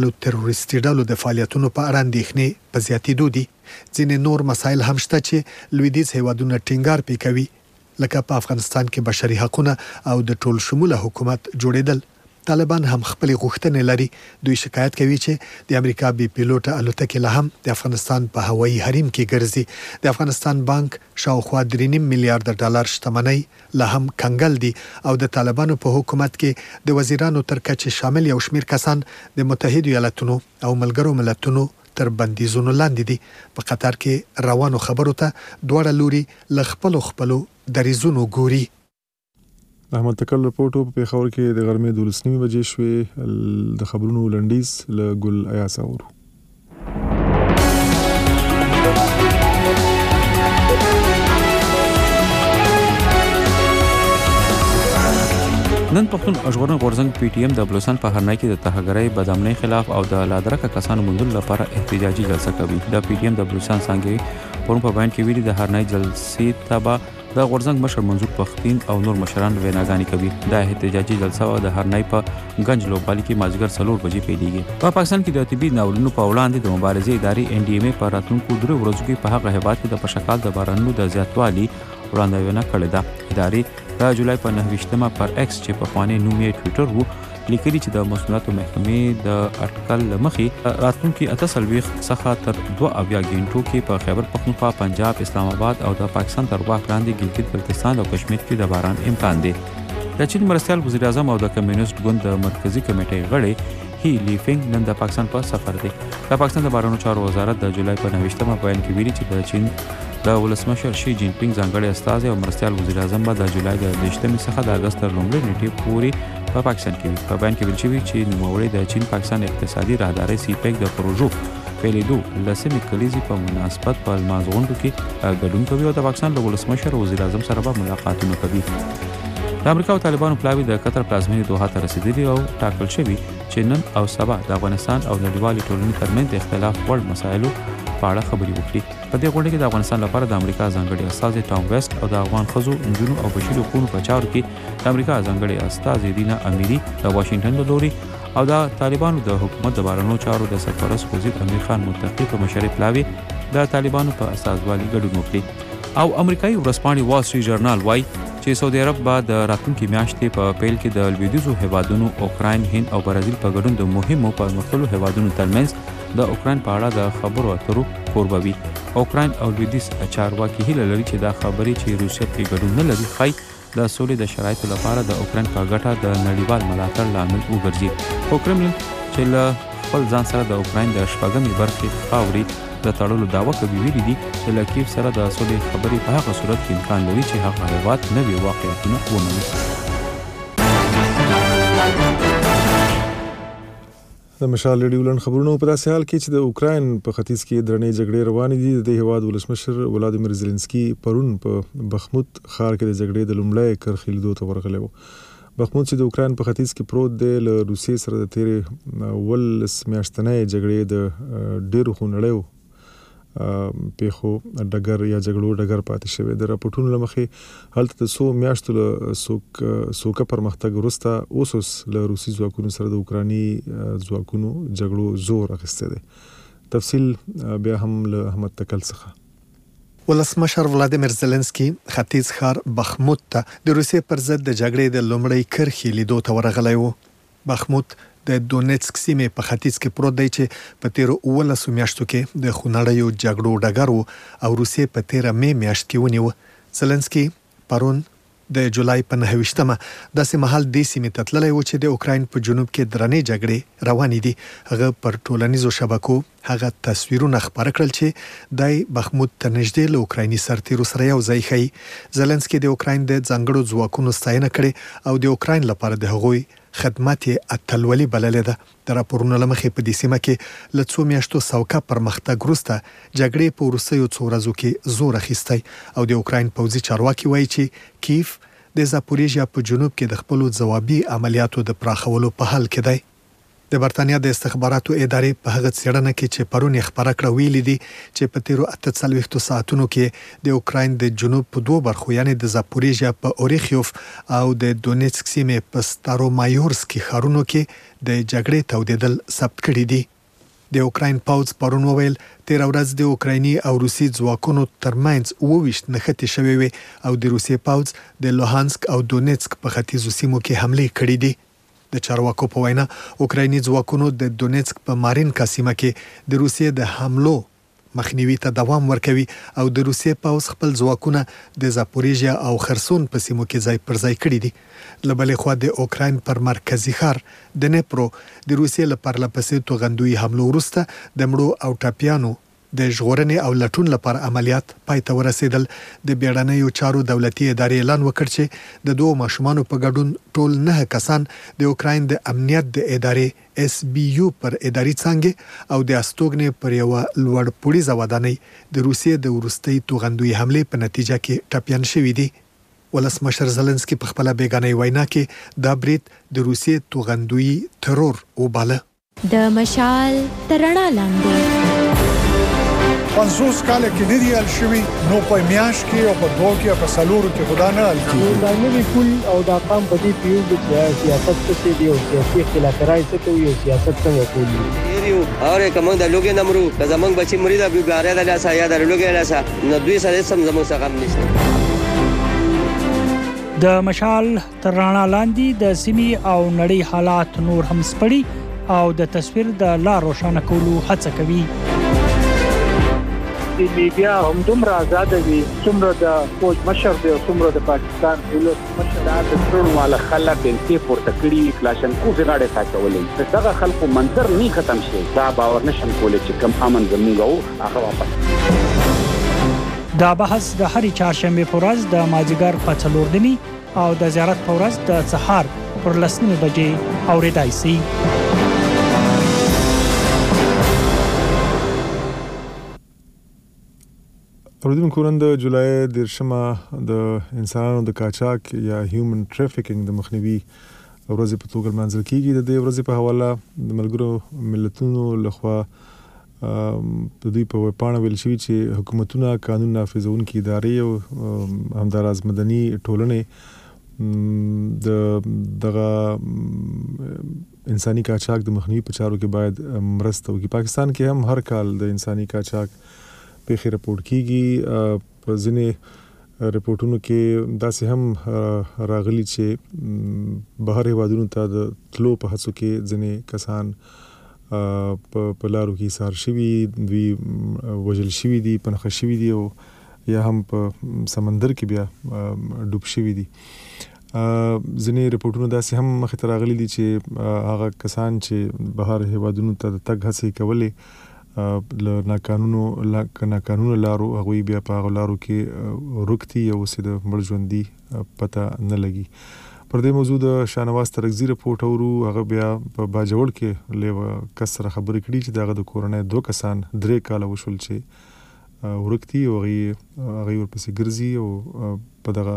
[SPEAKER 20] تروریستي ډلو د فعالیتونو په اړه اندېښنې په زیاتېدو دي. ځینې نور مسایل هم شته چې لویدیځ هیوادونه ټینګار پې کوي، لکه په افغانستان کې بشري حقونه او د ټول شموله حکومت جوړېدل. طالبان هم خپل غوښتنې لري. دوی شکایت کوي چې د امریکا بي پیلوټه الوتکې له هم د افغانستان په هوایي حریم کې ګرځي. د افغانستان بانک شاوخوا 3.5 میلیارډ ډالر شتمنۍ له هم کنګل دي او د طالبانو په حکومت کې د وزیرانو تر کچې شامل یو شمیر کسان د متحده ایالاتونو او ملګرو ملتونو تر بندیزونو لاندې دي. په قطر کې روانو خبرو ته دواړه لوري له خپلو دریزونو ګوري.
[SPEAKER 1] احمد تکل رپورټو په پیښور کې د غرمې 12:30 بجې شوې. د خبرونو لنډیز له ګل ایاس اورو.
[SPEAKER 2] نن پښتون ژغورنې غورځنګ پی ټی ایم د بلوچستان په هرنای کې د تهګرۍ بدامنۍ خلاف او د لادرکه کسانو موندلو لپاره احتجاجي جلسه کوي. د پی ټی ایم د بلوچستان څنګه پرون په بیان کې ویلي د هرنای جلسې تبع د غورځنګ مشر منظور پښتين او نور مشران ویناګانې کوي. د احتجاجي جلسه د هرنای په گنج لوبالي کې مازیګر 4 بجې پیلېږي. په پاکستان کې د طبي ناولونو په وړاندې د مبارزې ادارې ان ډي ام ای په راتلونکو 3 ورځو کې په هغه هیواد کې د پشکال د بارانونو د زیاتوالي وړاندوینه کړې ده. ادارې د جولای په 9 پر ایکس چې په خواني نوم یې ټوئیټر وو لیکلي چې د مسؤلیتو محکمې د اټکل لمخې راتلونکي 48 څخه تر 2 غنټو کې په خیبر پختونخوا، پنجاب، اسلام آباد او د پاکستان تر واک لاندې ګلګت بلتستان او کشمیر کې د باران امکان دی. د چین مرستیال وزیر اعظم او د کمیونست ګوند د مرکزی کمیټې غړي هی لیفینګ نن د پاکستان په سفر دی. د پاکستان د بهرنیو چارو وزارت د جولای په 9 بیان کې ویلي چې د چین د ولسمشر شي جین پینګ ځانګړي استازي او مرستیال وزیر اعظم به د جولای د 20 څخه د اگست تر 1 نیټې پورې په پاکستان کې وي. په بیان کې ویل شوی چې نوموړي د چین پاکستان اقتصادي راهداري سی پیک د پروژو پیلېدو لسمې کلیزې په مناسبت په المازغونډو کې ګډون کوي او د پاکستان د ولسمشر وزیر اعظم سره به ملاقاتونه کوي. د امریکا او طالبانو پلاوی د قطر پلازمینې دوحه ته رسیدلي او ټاکل شوی چې نن او سبا د افغانستان او نړیوالې ټولنې ترمنځ د اختلاف وړ مسایلو په اړه خبرې وکړي. په دې غونډه کې د افغانستان لپاره د امریکا ځانګړي استازي ټام ویسټ او د افغان ښځو، نجونو او بشري حقوقو په چارو کې د امریکا ځانګړي استازي دینا امیری د واشنگټن له لوري او د طالبانو د حکومت د بهرنیو چارو د سرپرست وزیر امیر خان متقی په مشرۍ پلاوی د طالبانو په استازوالي ګډون وکړي. او امریکایي ورځپاڼې وال سټریټ جرنال وايي چې سعودي عرب به د راتلونکي میاشتې په پیل کې د لویدیځو هیوادونو اوکراین، هند او برازیل په ګډون د مهمو پرمختللو هیوادونو ترمنځ د اوکراین په اړه د خبرو اترو کوربوي. اوکراین او لویدیځ چارواکي هیله لري چې دا خبرې چې روسیه په ګډون نه لري خای د سولې د شرایطو لپاره د اوکراین په ګټه د نړیوال ملاتړ لامل وګرځي. اوکرملن چې له خپل ځان سره د اوکراین د شپږمې برخې خاوري د تړلو دعوه کوي، ویلي دي چې له کیف سره د سولې خبرې په هغه صورت کې امکان لري چې هغه هیواد نوي واقعیتونه ومني.
[SPEAKER 1] د مشال ریډیو لن خبرونو په داسې حال کې چې د اوکراین په ختیځ کې درنې جګړې روانې دي. د هیواد ولسمشر ولادیمیر زيلنسکي پرون په بخموت ښار کې د جګړې د لومړۍ کرښې لیدو ته ورغلی و. بخموت چې د اوکراین په ختیځ کې پروت دی له روسیې سره د تیرې 18 میاشتنۍ جګړې د ډېرو خونړیو پیښو ډګر یا جګړو ډګر پاتې شوی. د راپورټونو له مخې هلته د څو میاشتو له سوکه پرمختګ وروسته اوس له روسي ځواکونو سره د اوکراني ځواکونو جګړو زور اخیستی دی. تفصیل بیا هم له احمد تکل څخه.
[SPEAKER 20] ولسمشر ولادیمیر زيلنسکي ختیځ ښار بخموت ته د روسیې پر ضد د جګړې د لومړۍ کرښې لیدو ته ورغلی و. بخموت د دونیتسک سیمې په ختیځ کې پروت دی چې په تیرو 18 میاشتو کې د خونړیو جګړو ډګر و او روسیې په 13 می میاشت کې ونیو. زيلنسکي پرون د جولای په 9 داسې مهال د سیمې ته تللی و چې د اوکراین په جنوب کې درنې جګړې روانې دي. هغه پر ټولنیزو شبکو هغه تصویرونه خپاره کړل چې دای بخموت ته نږدې له اوکرایني سرتیرو سره یو ځای ښیي. زيلنسکي د اوکراین د ځانګړو ځواکونو ستاینه کړې او د اوکراین لپاره د هغوی خدمت اتلولي بللې ده. د راپورونو له مخې په دې سیمه کې له څو میاشتو سوکه پرمختګ وروسته جګړې په وروستیو څو ورځو کې زور اخیستی او د اوکراین پوځي چارواکي وایي چې کیف د زاپوریژیا په جنوب کې د خپلو ځوابي عملیاتو د پراخولو په حال کې دی. د برتانیا د استخباراتو ادارې په هغه څېړنه کې چې پرون یې خپاره کړه ویلي دي چې په تیرو 48 ساعتونو کې د اوکراین د جنوب په 2 برخو یعنې د زاپوریژیا په اوریخیوف او د دونیتسک سیمې په ستارومایورسکي ښارونو کې د جګړې تودېدل ثبت کړي دي. د اوکراین پوځ پرون وویل 13 ورځ د اوکرایني او روسي ځواکونو ترمنځ 22 نښتې شوې وي او د روسي پوځ د لوهانسک او دونیتسک په ختیځو سیمو کې حمله کړې دي. د چارواکو په وینا اوکرایني ځواکونو د دونیتسک په مارینکا سیمه کې د روسي د حملو مخنیوي ته دوام ورکوي او د روسي پوځ خپل ځواکونه د زاپوریژیا او خرسون په سیمو کې ځای پر ځای کړي دي. له بلې خوا د اوکراین پر مرکزي ښار د نیپرو د روسي له پرلپسې توغندوي حملو وروسته د مړو او ټپیانو د ژغورنې او لټون لپاره عملیات پای ته ورسېدل. د بیړنیو چارو دولتي ادارې اعلان وکړ چې د 2 ماشومانو په ګډون ټول 9 کسان د اوکراین د امنیت د ادارې SBU پر اداري څانګې او د استوګنې پر یو لوړ پوړیزه ودانۍ د روسیې د وروستۍ توغندوي حملې په نتیجه کې ټپیان شوي دي. ولسمشر زلنسکي په خپل بیگانه وینا کې دا برید د روسیې توغندوي ترور وباله.
[SPEAKER 3] د مشال ترڼا لاندې
[SPEAKER 6] 50 کال کې نه دی ال شوی نو په میاش کې او په دوه کې په سالورو کې خدا نه ال کی
[SPEAKER 23] دا نه کول او دا قام په دې پیو د سیاست څخه دی او سیاسي خلافکارای څه کوي او سیاست څنګه کوي
[SPEAKER 24] یو اور کوم د لوګي نمرو که زمنګ بچی مریدا بیګاره د لاسه یا د لوګي لاسه نو دوی سره سم زموږ څخه هم نشته.
[SPEAKER 25] د مشال ترڼا لاندې د سیمې او نړۍ حالات نور هم سپړي او د تصویر د لار روښانه کولو هڅه کوي.
[SPEAKER 26] لیبیا هم دومره آزاد وي څومره د فوج مشر دی او څومره د پاکستان دولت مشر د ټرون والا خلک په پورته کړي کلاشنکوف غاړه ساتولې دغه خلکو منظر نه ختم شي دا باور نشم کولای چې کم امن زموږ او هغه واپس.
[SPEAKER 25] دا بحث د هرې چهارشنبه په ورځ د مازیګر په 4 نیمې او د زیارت په ورځ د سهار پر 10 بجې اورېدای شي.
[SPEAKER 1] اوریدونکو نن د جولای 10 د انسانانو د قاچاق یا هیومن ټریفیکینګ د مخنیوي ورځ په توګه منځل کیږي. د دې ورځې په حواله د ملګرو ملتونو لخوا د دوی په پاڼه ویل شوی چې حکومتونه قانون نافذونکي ادارې او همداراز مدني ټولنې دغه انساني قاچاق د مخنیوي په چارو کې باید مرسته وکړي. پاکستان کې هم هر کال د انساني قاچاق په رپورټ کیږي. په ځینې رپورټونو کې داسې هم راغلي چې بهر هیوادونو ته د تلو په هڅو کې ځینې کسان په لارو کې ایثار شوي دوی وژل شوي دي پنهخه شوي دي او یا هم په سمندر کې بیا ډوب شوي دي. ځینې رپورټونو داسې هم مخې ته راغلي دي چې هغه کسان چې بهر هیوادونو ته د تګ هڅې کولې له ناقانونه لارو هغوی بیا په هغه لارو کې رکتي او اوس د مړ ژوندي پته نه لګي. پر دې موضوع د شاهنواز ترکزي رپورټ اورو. هغه بیا په باجوړ کې له کس سره خبرې کړي چې دغه د کورنۍ 2 کسان 3 کاله وشول چې ورکتي او هغه ورپسې ګرځي او په دغه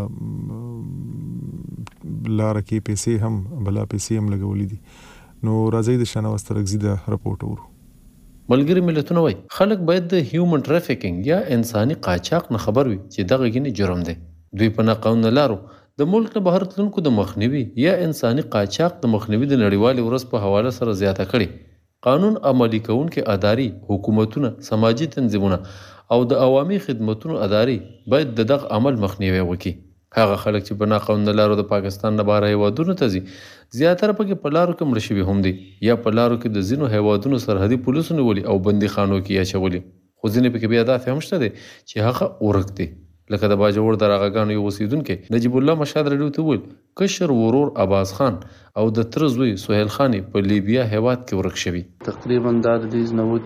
[SPEAKER 1] لار کې پیسې هم بلا پیسې هم لګولې دي. نو راځي د شاهنواز ترکزي د رپورټ اورو.
[SPEAKER 27] ملګری ملتونه وایي خلک باید د هیومن ټریفیکینګ یا انساني قاچاق نه خبر وي چې دغه غینې جرم دی. دوی په ناقانونه لارو د ملک نه بهر تلونکو د مخنیوي یا انساني قاچاق د مخنیوي د نړیوالې ورځ په حواله سره زیاته کړي. قانون عملي کوونکي ادارې حکومتونه سماجي تنظیمونه او د عوامي خدماتونو ادارې باید دغه عمل مخنیوي وکړي. هغه خلک چې په ناقانونه لارو د پاکستان نه بهر هیوادونو ته ځي زیاتره پکې په لارو کې مړه شوي هم دي یا په لارو کې د ځینو هیوادونو سرحدي پولیسو نیولي او بندیخانو کې اچولي. خو ځینې پکې بیا داسې هم شته دی چې هغه ورک دی. لکه د باجوړ د راغاګانو یو اوسیدونکی نجیب الله مشهد رډیو ته وویل کشر ورور عباس خان او د تره زوی سهیل خان په لیبیا هیواد کې ورک شوي.
[SPEAKER 28] تقریبا دا د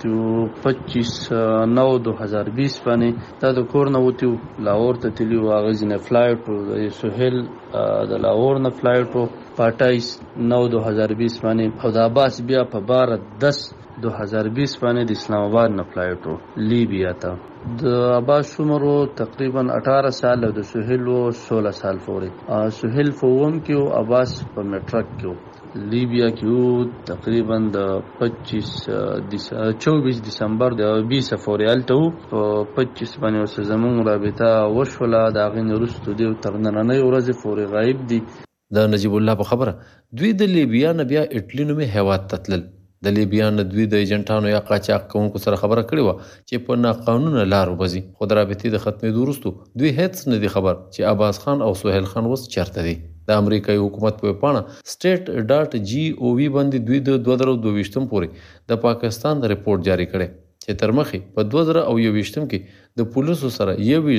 [SPEAKER 28] 25/9/2020 باندې دا د کور نه وتیو لاهور ته تللی و. هغه ځینې فلایټ د سهیل د لاهور نه فلایټ په 28/9/2020 باندې او د عباس بیا په 12/10/2020 باندې د اسلام آباد نه فلایټ لیبیا ته. د عباس عمر تقریبا 18 سال او د سهیل 16 سال پورې. سهیل فوم کې عباس په میټرک کې لیبیا کې تقریبا د 24 دسمبر د 20 فوریال ته په 25 باندې زمون رابطه وشوله. د غین وروسته د ترننۍ ورځ پورې غایب دي.
[SPEAKER 27] د نجیب الله په خبره دوی د لیبیا نه بیا اټلی نومي هیواد ته تلل. د لیبیا نه دوی د ایجنټانو یا قاچاق کوونکو سره خبره کړې وه چې په ناقانونه لارو بځي، خو د رابطې د ختمېدو وروستو دوی هېڅ نه دي خبر چې عباس خان او سهیل خان اوس چېرته دي. د امریکایي حکومت په پاڼه state.gov باندې دوی د 2022 پورې د پاکستان د ریپورت جاری کړی چې تر مخې په 2021 کې د پولیسو سره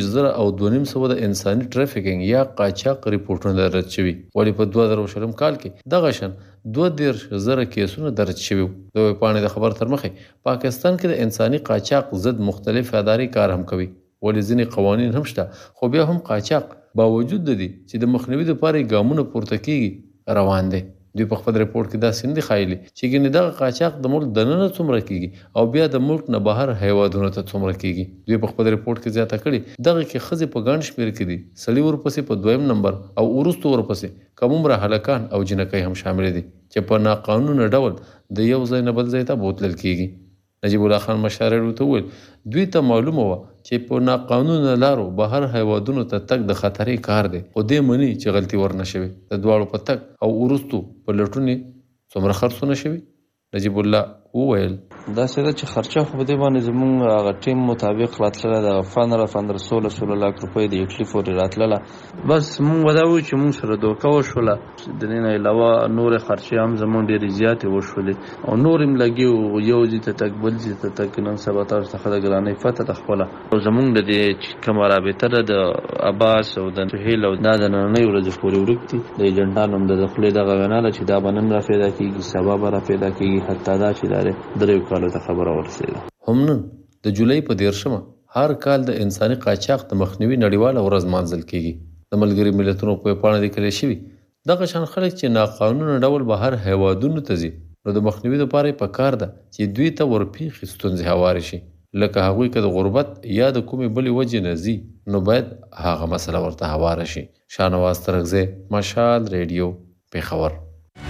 [SPEAKER 27] 21,200 د انساني ټرافیکینګ یا قاچاق ریپورټونه درج شوي، ولې په 2020 کال کې دغه شان 22,000 کیسونه درج شوي. د پاڼې د خبر تر مخې پاکستان کې د انساني قاچاق ضد مختلف ادارې کار هم کوي، ولې ځینې قوانین هم شته، خو بیا هم قاچاق باوجود د دې چې د مخنیوي لپاره ګامونه پورته کیږي روان دي. دوی په خپل ریپورت کې داسې نه دي ښایلي چې ګینې دغه قاچاق د ملک دننه څومره کیږي او بیا د ملک نه بهر هیوادونو ته څومره کیږي. دوی په خپل ریپورت کې زیاته کړي دغه کې ښځې په ګڼ شمېر کې دي، سړي ورپسې په 2م نمبر او وروستو ورپسې کمومره هلکان او جنکۍ هم شامل دي چې په ناقانونه ډول د یو ځای نه بل ځای ته بوتلل کیږي. نجیب الله خان مشاور ورته وویل دوی ته معلومه وه چې په ناقانونه لارو بهر هیوادونو ته تګ د خطرې کار دی، خو دې مني چې غلطي ورنه شوې. د دواړو په تګ او وروستو په لټونې څومره خرڅونه شوي. نجیب الله وویل
[SPEAKER 28] داسې ده چې خرچه خو په دې باندې زموږ هغه ټیم مطابق راتلله د 15-16 لک روپۍ د اټلي پورې راتلله. بس موږ به دا وایو چې موږ سره دوکه وشوله، د دې نه علاوه نورې خرچې هم زموږ ډېرې زیاتې وشولې او نور هم لګي وو، یو ځای ته تګ بل ځای ته تګ. نن سبا تاسو ته ښه د ګرانۍ پته ده خپله او زموږ د دې چې کومه رابطه ده د عباس او د سهیل او دا د نننۍ ورځې پورې ورک دي. د ایجنټانو هم د خولې دغه وینا ده چې دا به نن را پیدا کېږي، سبا به را پیدا کېږي، حتی دا چې درېو کالو ته خبره ورسېده.
[SPEAKER 27] هم نن د جولای په 13 هر کال د انساني قاچاق د مخنیوي نړیواله ورځ لمانځل کیږي. د ملګري ملتونو په پاڼه لیکل شوي دغه شان خلک چې ناقانونه ډول بهر هیوادونو ته ځي نو د مخنیوي لپاره پکار ده چې دوی ته ورپېښې ستونزې هوارې شي، لکه هغوی که د غربت یا د کومې بلې وجې نه ځي نو باید هغه مسله ورته هواره شي. شاهنواز ترغزی، مشال ریډیو، پېښور.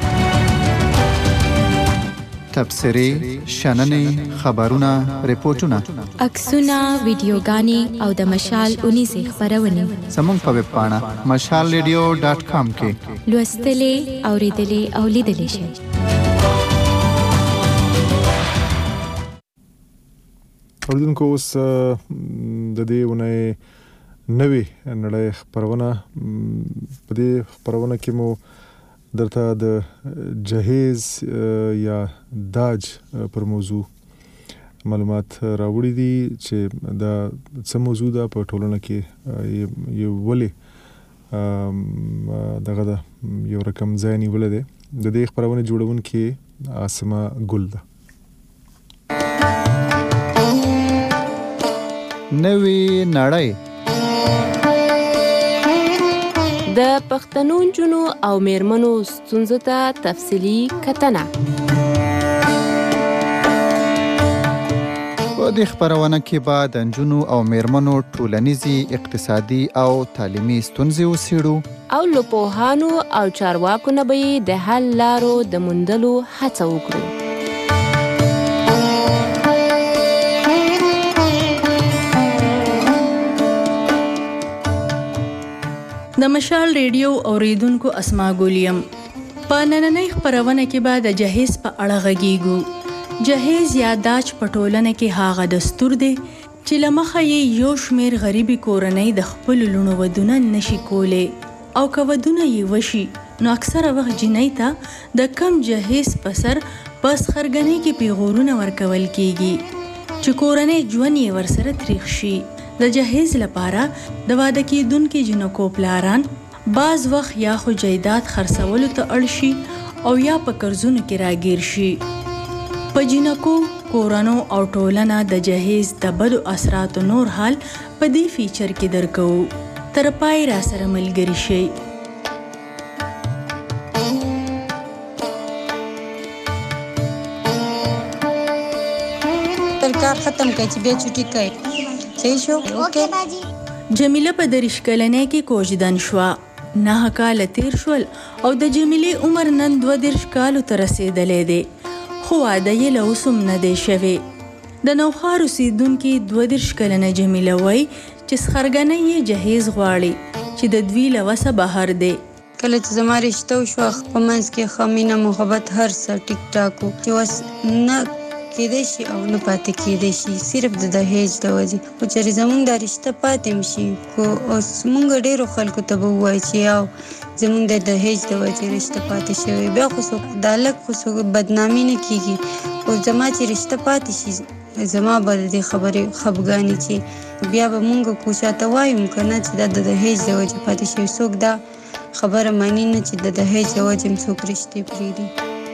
[SPEAKER 8] تبصرې، شننې، خبرونه، ریپورټونه،
[SPEAKER 3] عکسونه، ویډیوګانې او د مشال اونیزې خپرونې
[SPEAKER 8] زموږ په ویب پاڼه mashalradio.com کې
[SPEAKER 3] لوستلې، اوریدلې او لیدلې شئ.
[SPEAKER 1] اوریدونکو اوس د دې اونۍ نوې نړۍ خپرونه، په دې خپرونه کې مو درته د جهیز یا داج پر موضوع معلومات راوړي دي چې دا څه موضوع ده په ټولنه کې یو ولې دغه د یو رقم ځای نیولی دی. د دې خپرونې جوړونکې عاصمه ګل ده.
[SPEAKER 8] نوې نړۍ
[SPEAKER 9] د پښتنو نجونو او میرمنو ستونزو ته تفصیلي کتنه.
[SPEAKER 8] په دې خپرونه کې به د نجونو او میرمنو ټولنیزې، اقتصادي او تعلیمي ستونزې وڅېړو
[SPEAKER 9] او له پوهانو او چارواکو نه به یې د حل لارو د موندلو هڅه وکړو.
[SPEAKER 4] د مشال ریډیو اوریدونکو اسما ګولیم. په نننۍ خپرونه کې به د جهیز په اړه غږیږو. جهیز یا داج په ټولنه کې هغه دستور دی چې له مخه یې یو شمېر غریبي کورنۍ د خپلو لوڼو ودونه نشي کولی او که ودونه یې وشي نو اکثره وخت جنۍ ته د کم جهیز په سر په سخرګنۍ کې پیغورونه ورکول کیږي چې کورنۍ ژوند یې ورسره تریخ شي. د جهیز لپاره د واده کېدونکي جنکو پلاران بعض وخت یا خو جایداد خرڅولو ته اړ شي او یا په قرضونو کې راګیر شي. په جنکو، کورنو او ټولنه د جهیز د بدو اثراتو نور حال په دې فیچر کې درکو. تر پای را سره ملګري شئ.
[SPEAKER 5] کار ختم کړئ چې بیا چټي کوي. صحیح شو؟ اوکے باجی.
[SPEAKER 4] جمیله په 30 کلنۍ کې کوژدن شوه. 9 کاله تیر شول او د جمیلې عمر نن 32 کالو ته رسېدلی دی، خو واده یې له اوس هم نه دی شوی. د نوښار اوسېدونکي 32 کلنه جمیله وایي چې سخرګنۍ یې جهیز غواړي چې د دوی له وسه بهر دی.
[SPEAKER 5] کله چې زما رشته وشوه په منځ کې ښه مینه محبت هر څه ټیک ټاک و چې اوس نه کېدی شي او نه پاتې کېدی شي صرف د دهیج د وجې خو چېرې زموږ دا رشته پاتې هم شي خو اوس موږ ډېرو خلکو ته به ووایو چې یو زموږ د دهیج د وجې رشته پاتې شوی بیا خو څوک دا لږ خو څوک بدنامي نه کېږي خو زما چې رشته پاتې شي زما به د دې خبرې خفګانې چې بیا به موږ کو چاته وایو که نه چې دا د دهیج د وجې پاتې شوی څوک دا خبره مني نه چې د دهیج د وجې هم څوک رشتې پرېږدي.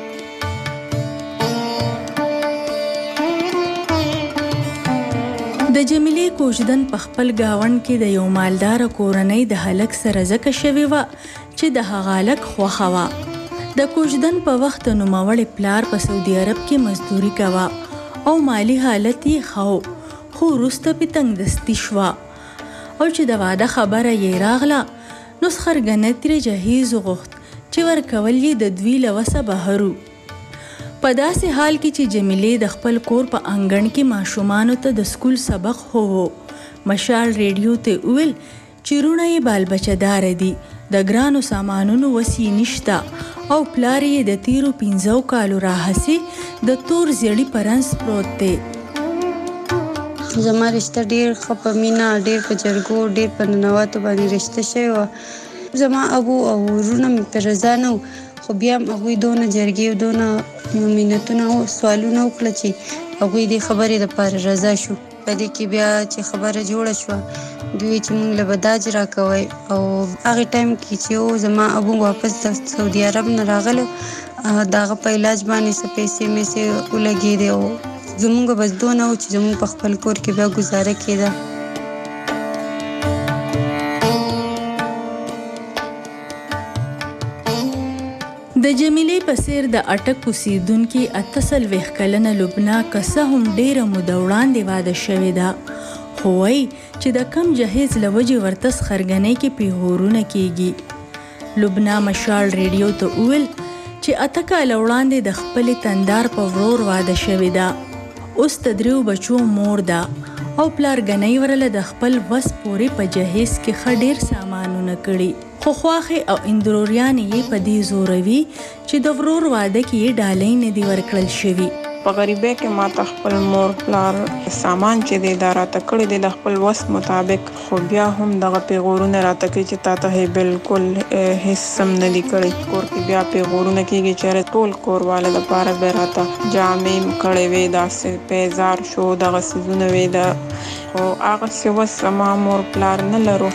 [SPEAKER 4] د جمیلې کوژدن په خپل گاوند کې د یو مالدار کورنۍ د هلک سره ځکه شوې وه چې د هغه هلک خوښه وه. د کوژدن په وخت د نوموړې پلار په سعودي عرب کې مزدوري کوه او مالی حالت یې ښه و خو وروسته پې تنګدستي شوه او چې د واده خبره یې راغله نو څخرګنه ترې جهیز وغوښت چې ورکول یې د دوی له وسه بهر و. په داسې حال کې چې جمیلې د خپل کور په انګړ کې ماشومانو ته د سکول سبق هوو مشال ریډیو ته وویل چې رونه یې بال بچه‌داره دي د ګرانو سامانونو وسې نشته او پلار یې د تیرو 15 کالو راهسې د تور زیړي په رنځ پروت دی.
[SPEAKER 5] زما رشته ډېر ښه په مینه ډېر په جرګو ډېر په ننواتو باندې رشته شوې وه. زما ابو او ورونه مې په رضا نه و خو بیا هم هغوی دونه جرګې او دونه مینتونه او سوالونه وکړه چې هغوی دې خبرې دپاره رضا شو. په دې کې بیا چې خبره جوړه شوه دوی چې موږ له به داج راکوئ او هغې ټایم کې چې زما ابو واپس د سعودي عرب نه راغلو د هغه په علاج باندې څه پیسې میسې ولګېدې او زموږ بس دونه و چې زموږ په خپل کور کې بیا ګزاره کېده.
[SPEAKER 4] د جمیلې په څېر د اټک اوسېدونکې 48 کلنه لبنا که څه هم ډېره موده وړاندې واده شوې ده خو وایي چې د کم جهیز له وجې ورته څخرګنۍ کې پیغورونه کېږي. لبنا مشال ریډیو ته وویل چې 8 کاله وړاندې د خپلې تندار په ورور واده شوې ده. اوس د 3 بچو مور ده او پلارګنۍ ورله د خپل وس پورې په جهیز کې ښه ډېر سامانونه کړي خو خواښې او اندروریانې یې په دې زوروي چې د ورور واده کې یې ډالۍ نه دي ورکړل شوي.
[SPEAKER 7] په غریبۍ کې ما ته خپل مور پلار سامان چې دی دا راته کړی دی د خپل وس مطابق خو بیا هم دغه پیغورونه راته کوي چې تا ته بالکل هیڅ سم نه دي کړی. کور کې بیا پیغورونه کېږي چې ټول کورواله دپاره به راته جامې کړی وې داسې پیزار شو دغه څیزونه وې خو هغسې وس زما مور پلار نه لرو.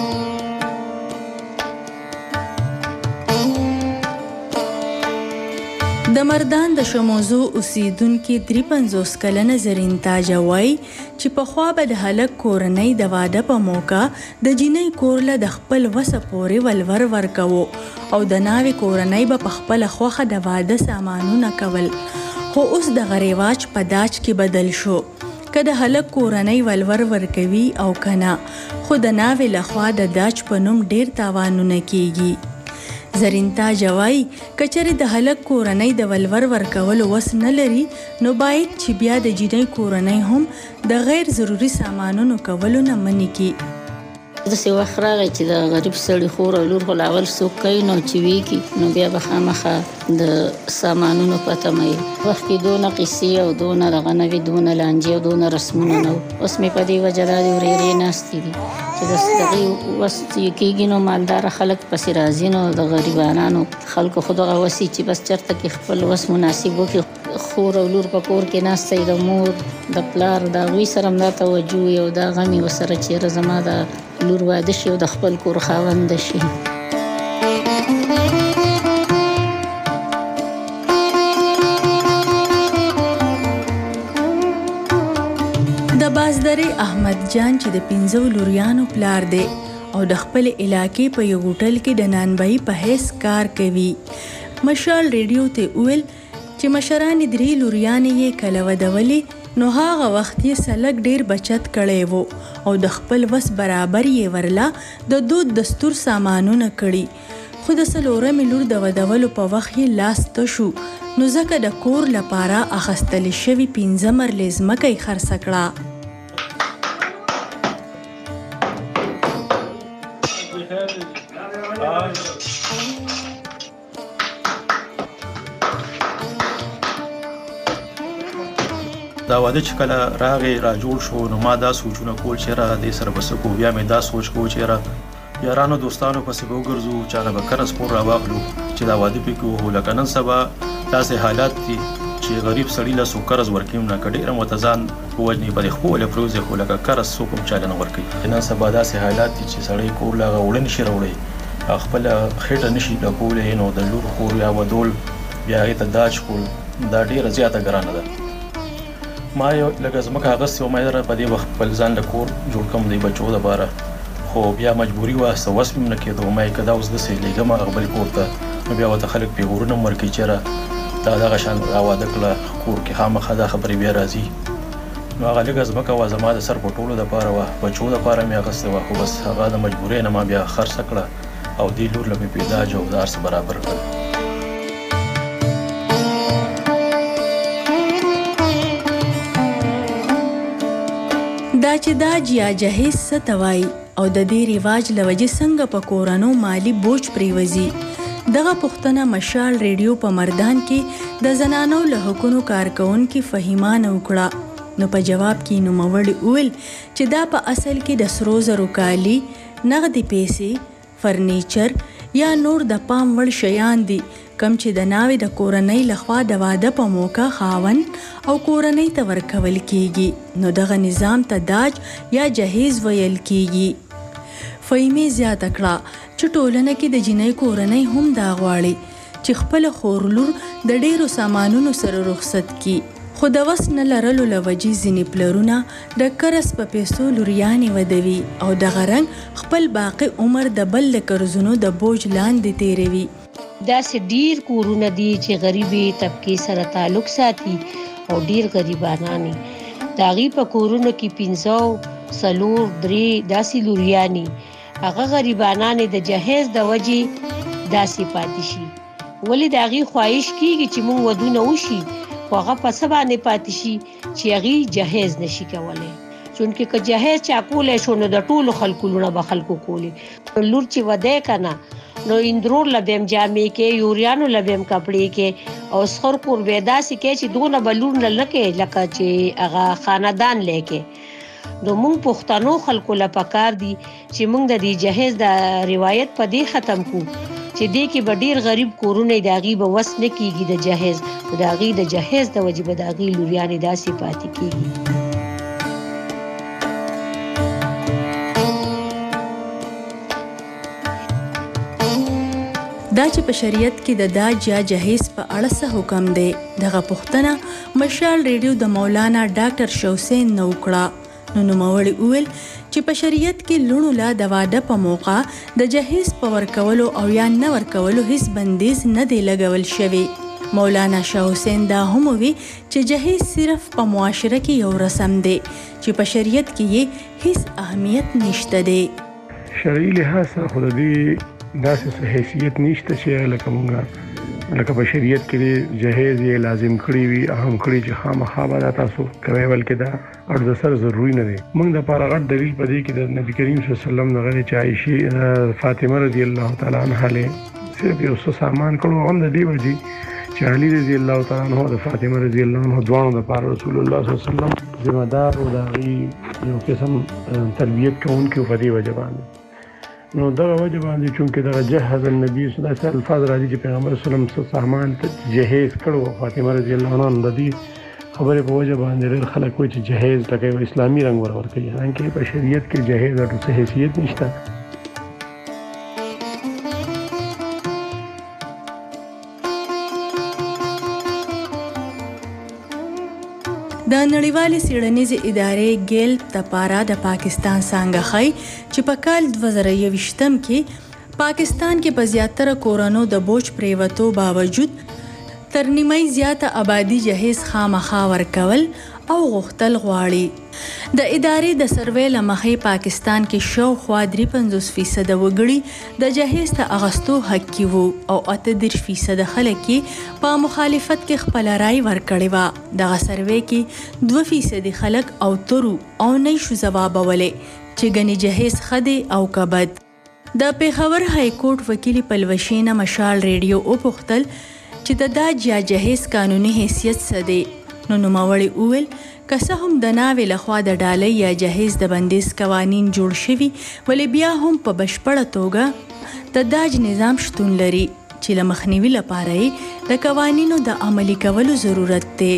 [SPEAKER 4] د مردان د شموزو اوسیدونکې 53 کلنه زرین تاجه وایي چې پخوا به د هلک کورنۍ د واده په موقع د جینۍ کور له د خپل وسه پورې ولور ورکوو او د ناوې کورنۍ به په خپله خوښه د واده سامانونه کول خو اوس دغه رواج په داج کې بدل شو که د هلک کورنۍ ولور ورکوي او که نه خو د ناوې لخوا د داج په نوم ډېر تاوانونه کېږي. زرینتا جوای کچره د هلک کورنۍ د ولور ورکولو وس نه لري نو باید چې بیا د جینۍ کورنۍ هم د غیر ضروري سامانونو کولو نه منې کړي.
[SPEAKER 10] داسې وخت راغی چې د غریب سړي خور او لور خو لاول څوک کوي نو چې ویږي نو بیا به خامخا د سامانونو په تمه یې وخت کې دونه قیسې او دونه دغه نه وي دونه لانجې او دونه رسمونه نه و. اوس مې په دې وجه دا د ورېرې ناستې دي چې د دغې وس یې کېږي نو مالداره خلک پسې راځي نو د غریبانانو خلکو خو دغه وسي چې بس چېرته کې خپل وس مناسب وکړي خور او لور په کور کې ناسته د مور د پلار د هغوی سره هم دا توجه وي او دا غم یې ورسره چېرې زما د لور واده شي او د خپل کور خاونده شي.
[SPEAKER 4] د بازدرې احمد جان چې د 15 لوریانو پلار دی او د خپل علاقې په یو هوټل کې د نانبایي په حیث کار کوي مشال ریډیو ته وویل چې مشرانې 3 لوریانې یې کله ودولې نو هغه وخت یې سلک ډیر بچت کړی وو او د خپل وس برابر یې ورله د دود دستور سامانونه کړي خو د څلورمې لور د ودولو په وخت یې لاس تشو نو ځکه د کور لپاره اخیستل شوي 15 مرلې ځمکه یې خرڅه کړه.
[SPEAKER 11] دا واده چې کله راغی را جوړ شو نو ما دا سوچونه کول چې را دې سره بس کو بیا مې دا سوچ کو چې را یارانو دوستانو پسې وګرځو چا به کار سپور را واخلو چې دا واده پکې وو لکه نن سبا داسې حالات دي چې غریب سړی له سو قرض ورکیم نه کډیر متزان وجنی په خپل پروزه خو لکه قرض سو کوم چالن ورکي نن سبا داسې حالات دي چې سړی کور لا وړن شي راوړي خپل خېټه نشي لګولې نو د لور خور یا ودول بیا ته داج کول دا ډیره زیاته ګرانه ده ما یو لکه زمکه اغست یو مې په دې وخت خپل ځان له کور جوړ کوم دی بچو د باره خو بیا مجبوری واسه وسم نه کېدو مې کدا اوس د سې لګم خپل کور ته نو بیا وته خلک پیغورونه مرکې چیرې دا دغه شان راواده کړه کور کې خامخا دا خبرې بیا راځي نو هغه لږ زمکه وا زما د سر پټولو د پاره وا بچو د پاره مې اغسته وا خو بس هغه د مجبورۍ نه ما بیا خرڅ کړه او دې لور لمه پیدا جوړدار سره برابر کړ
[SPEAKER 4] دا چې دا جیا جهیز ستوي او د دې ریواج لوجه څنګه په کورانو مالی بوج پریوزي دغه پښتنه مشال ریډیو په مردان کې د زنانو له حقوقو کارکون کې فهیمان وکړه نو په جواب کې نو موړ اول چې دا په اصل کې د سرو زرو کالی نغدي پیسې فرنیچر یا نور د پام وړ شیان دي کم چې د ناوې د کورنۍ لخوا د واده په موقع خاون او کورنۍ ته ورکول کیږي نو دغه نظام ته داج یا جهیز ویل کیږي فهمي زیاته کړه چې ټولنه کې د جنۍ کورنۍ هم دا غواړي چې خپل خورلور د ډیرو سامانونو سره رخصت کی خو د وس نه لرلو لوجې ځینې پلرونه د قرض په پیسو لوریانې ودوي او دغه رنګ خپل باقی عمر د بل له قرضونو د بوج لاندې تیروي
[SPEAKER 12] داسې ډیر کورونه دي چې غریبي طبقه سره تعلق ساتي او ډیر غریبانانی د هغې په کورونو کې 15 سلور درې داسې لوریانې هغه غریبانانې د جهیز د وجې داسې پاتې شي ولې د هغې خواهش کیږي چې موږ ودونه وشي خو هغه په څه باندې پاتې شي چې هغې جهیز نشي کولی چونکې که جهیز چا کولی شو نو د ټولو خلکو لونه به خلکو کولی لور چې ودی که نه نو اندرور لبیم جامې کې یوریانو لبیم کپړې کې او سخر کور به داسې کې چې دونه به لور نه لکې لکه چې هغه خاندان لیکې نو موږ پښتنو خلکو له پکار دي چې موږ د دې جهیز د روایت په دې ختم کو چې دې کې به ډیر غریب کورونه د هغې به وس نه کیږي د جهیز د هغې د جهیز د وجې به د هغې لوریانې داسې پاتې کیږي
[SPEAKER 4] دا چې په شریعت کې د داج یا جهیز په اړه څه حکم دی دغه پوښتنه مشال ریډیو د مولانا ډاکټر شوسین نو کړه نو نوموړي وویل چې په شریعت کې لونو لا د واده په موقع د جهیز په ورکولو او یا نه ورکولو هیڅ بندیز نه دی لګول شوی مولانا شاه حسین دا هم وی چې جهیز صرف په معاشره کې یو رسم دی چې په شریعت کې یې هیڅ اهمیت نشته دی
[SPEAKER 13] شرعي لحاظ خو د دې داسې حیثیت نشته چې لکه په شریعت کې جهیز یې لازم کړی وي اهم کړی چې خامخا به تاسو کوي بلکې دا اړ د سر ضروري نه دی موږ د پاره غټ دلیل پدې کې د نبی کریم صلی الله علیه وسلم دغه چې عائشہ فاطمه رضی الله تعالی عنها له صرف یو څه سامان کړو هم د دې وجې چې علي رضی الله تعالی عنہ د فاطمه رضی الله عنها دوانو د پاره رسول الله صلی الله علیه وسلم ذمہ دار او د یو قسم تربیت کوونکی په دې وجه باندې نو دغه وجه باندې چونکې دغه جهز النبي صلی الله علیه وسلم الفاظ راځي چې پیغمبر صلی الله علیه وسلم سامان جهیز کړو فاطمه رضی الله عنها د دې خبرې په وجه باندې ډېر خلک وایي چې جهیز لکه اسلامي رنګ ورکوي حالانکه په شریعت کې جهیز د څه حیثیت نشته
[SPEAKER 4] د نړیوالې څېړنیزې ادارې ګیلپ دپاره د پاکستان څانګه ښایي چې په کال 2021 کې پاکستان کې په زیاتره کورونو د بوج پریوتو باوجود تر نیمۍ زیاته آبادي جهیز خامخا ورکول او غوښتل غواړي د ادارې د سروې له مخې پاکستان کې شاوخوا 53% وګړي د جهیز ته اغستو حقي وو او 38% خلک یې په مخالفت کې خپل رائے ورکړې وه دغه سروې کې 2% خلک او ترو او نه شو ځوابولی چې ګنې جهیز ښه دی او که بد د پېښور های کورټ وکیل پلوشینه مشال ریډیو وپوښتل چې د داج یا جهیز قانوني حیثیت څه دی نو نوموړي وویل که څه هم د ناوې لخوا د ډالۍ یا جهیز د بندیز قوانین جوړ شوي ولې بیا هم په بشپړه توګه د داج نظام شتون لري چې له مخنیوي لپاره یې د قوانینو د عملي کولو ضرورت دی.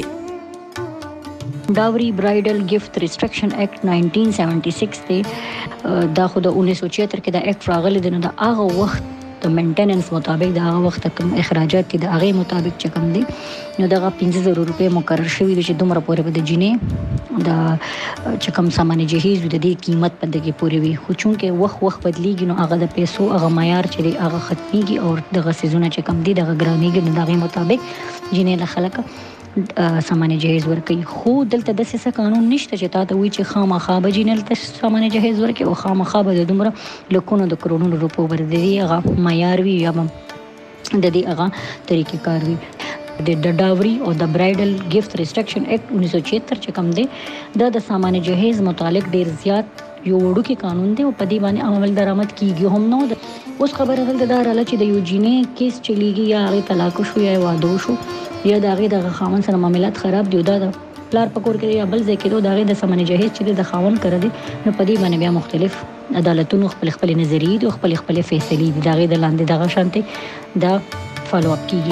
[SPEAKER 14] ډاوري برایډل ګفت ریسټرکشن اکټ 1976 دی. دا خو د 1976 کې د اکټ راغلی دی. نو د هغه وخت د مینټیننس مطابق د هغه وخت کوم اخراجات دي د هغه مطابق چې کوم دي نو دغه 15,000 روپۍ مقرر شوي دي چې دومره پورې به د جینۍ د چې کوم سامان جهیز د دې قیمت په دغه پورې وي. خو چونکې وخت بدلیږي نو هغه د پیسو هغه معیار چې هغه ختميږي او دغه سيزونه چې کوم دي دغه ګرانېږي نو دغه مطابق جینۍ له خلک سامان جهیز ورکوي. خو دلته د څه قانون نشته چې تا ته وایي چې خامخا به جینۍ ته سامان جهیز ورکوي او خامخا به د دومره لکونو د کرونو روپو ورکوي. هغه معیار وي یا د دې هغه طریقې کار وي. د ډاوري او د برایډل ګفت ریسټرکشن اکټ 1976 چې کوم دی دا د سامان جهیز متعلق ډیر زیات یو وړوکی قانون دی او په دې باندې عمل درآمد کیږي هم نو. اوس خبره دلته دا رااله چې د یو جینۍ کیس چلیږي یا هغه طلاق شو یا واده شو یا د هغې د خاوند سره معاملات خراب دي او دا د پلار په کور کې یا بل ځای کې د هغې د سامان جهیز چې د خاوند کړی دی نو په دې باندې بیا مختلف عدالتونو خپل نظریې دي او خپل فیصلې دي د هغې د لاندې دغه شانتې دا فالو اپ کیږي.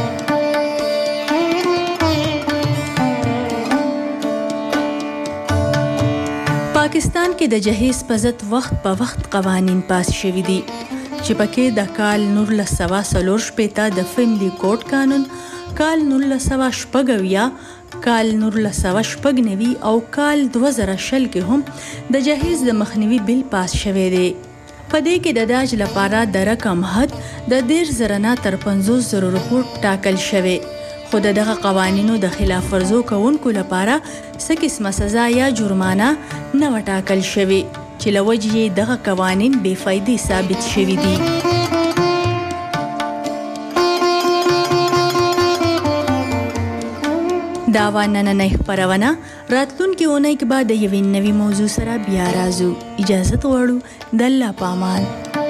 [SPEAKER 4] پاکستان کې د جهیز په ضد وخت په وخت قوانین پاس شوي دي چې پکې د کال 1940 د فیملی کوډ قانون، کال 1990 کال 1990 او کال 2020 کې هم د جهیز د مخنیوي بل پاس شوی دی. په دې کې د داج لپاره د رقم حد د 10,000 نه تر 50,000 روپیو ټاکل شوی. خو دغه قوانینو د خلاف ورزو کوونکو لپاره څه قسمه سزا یا جرمانه نه وټاکل شوی چې لوجې دغه قوانین بے فایده ثابت شوی دي. دا نننۍ خپرونه راتلونکي اونۍ کې به د یوې نوې موضوع سره بیا راځو. اجازه غواړو. د الله په امان.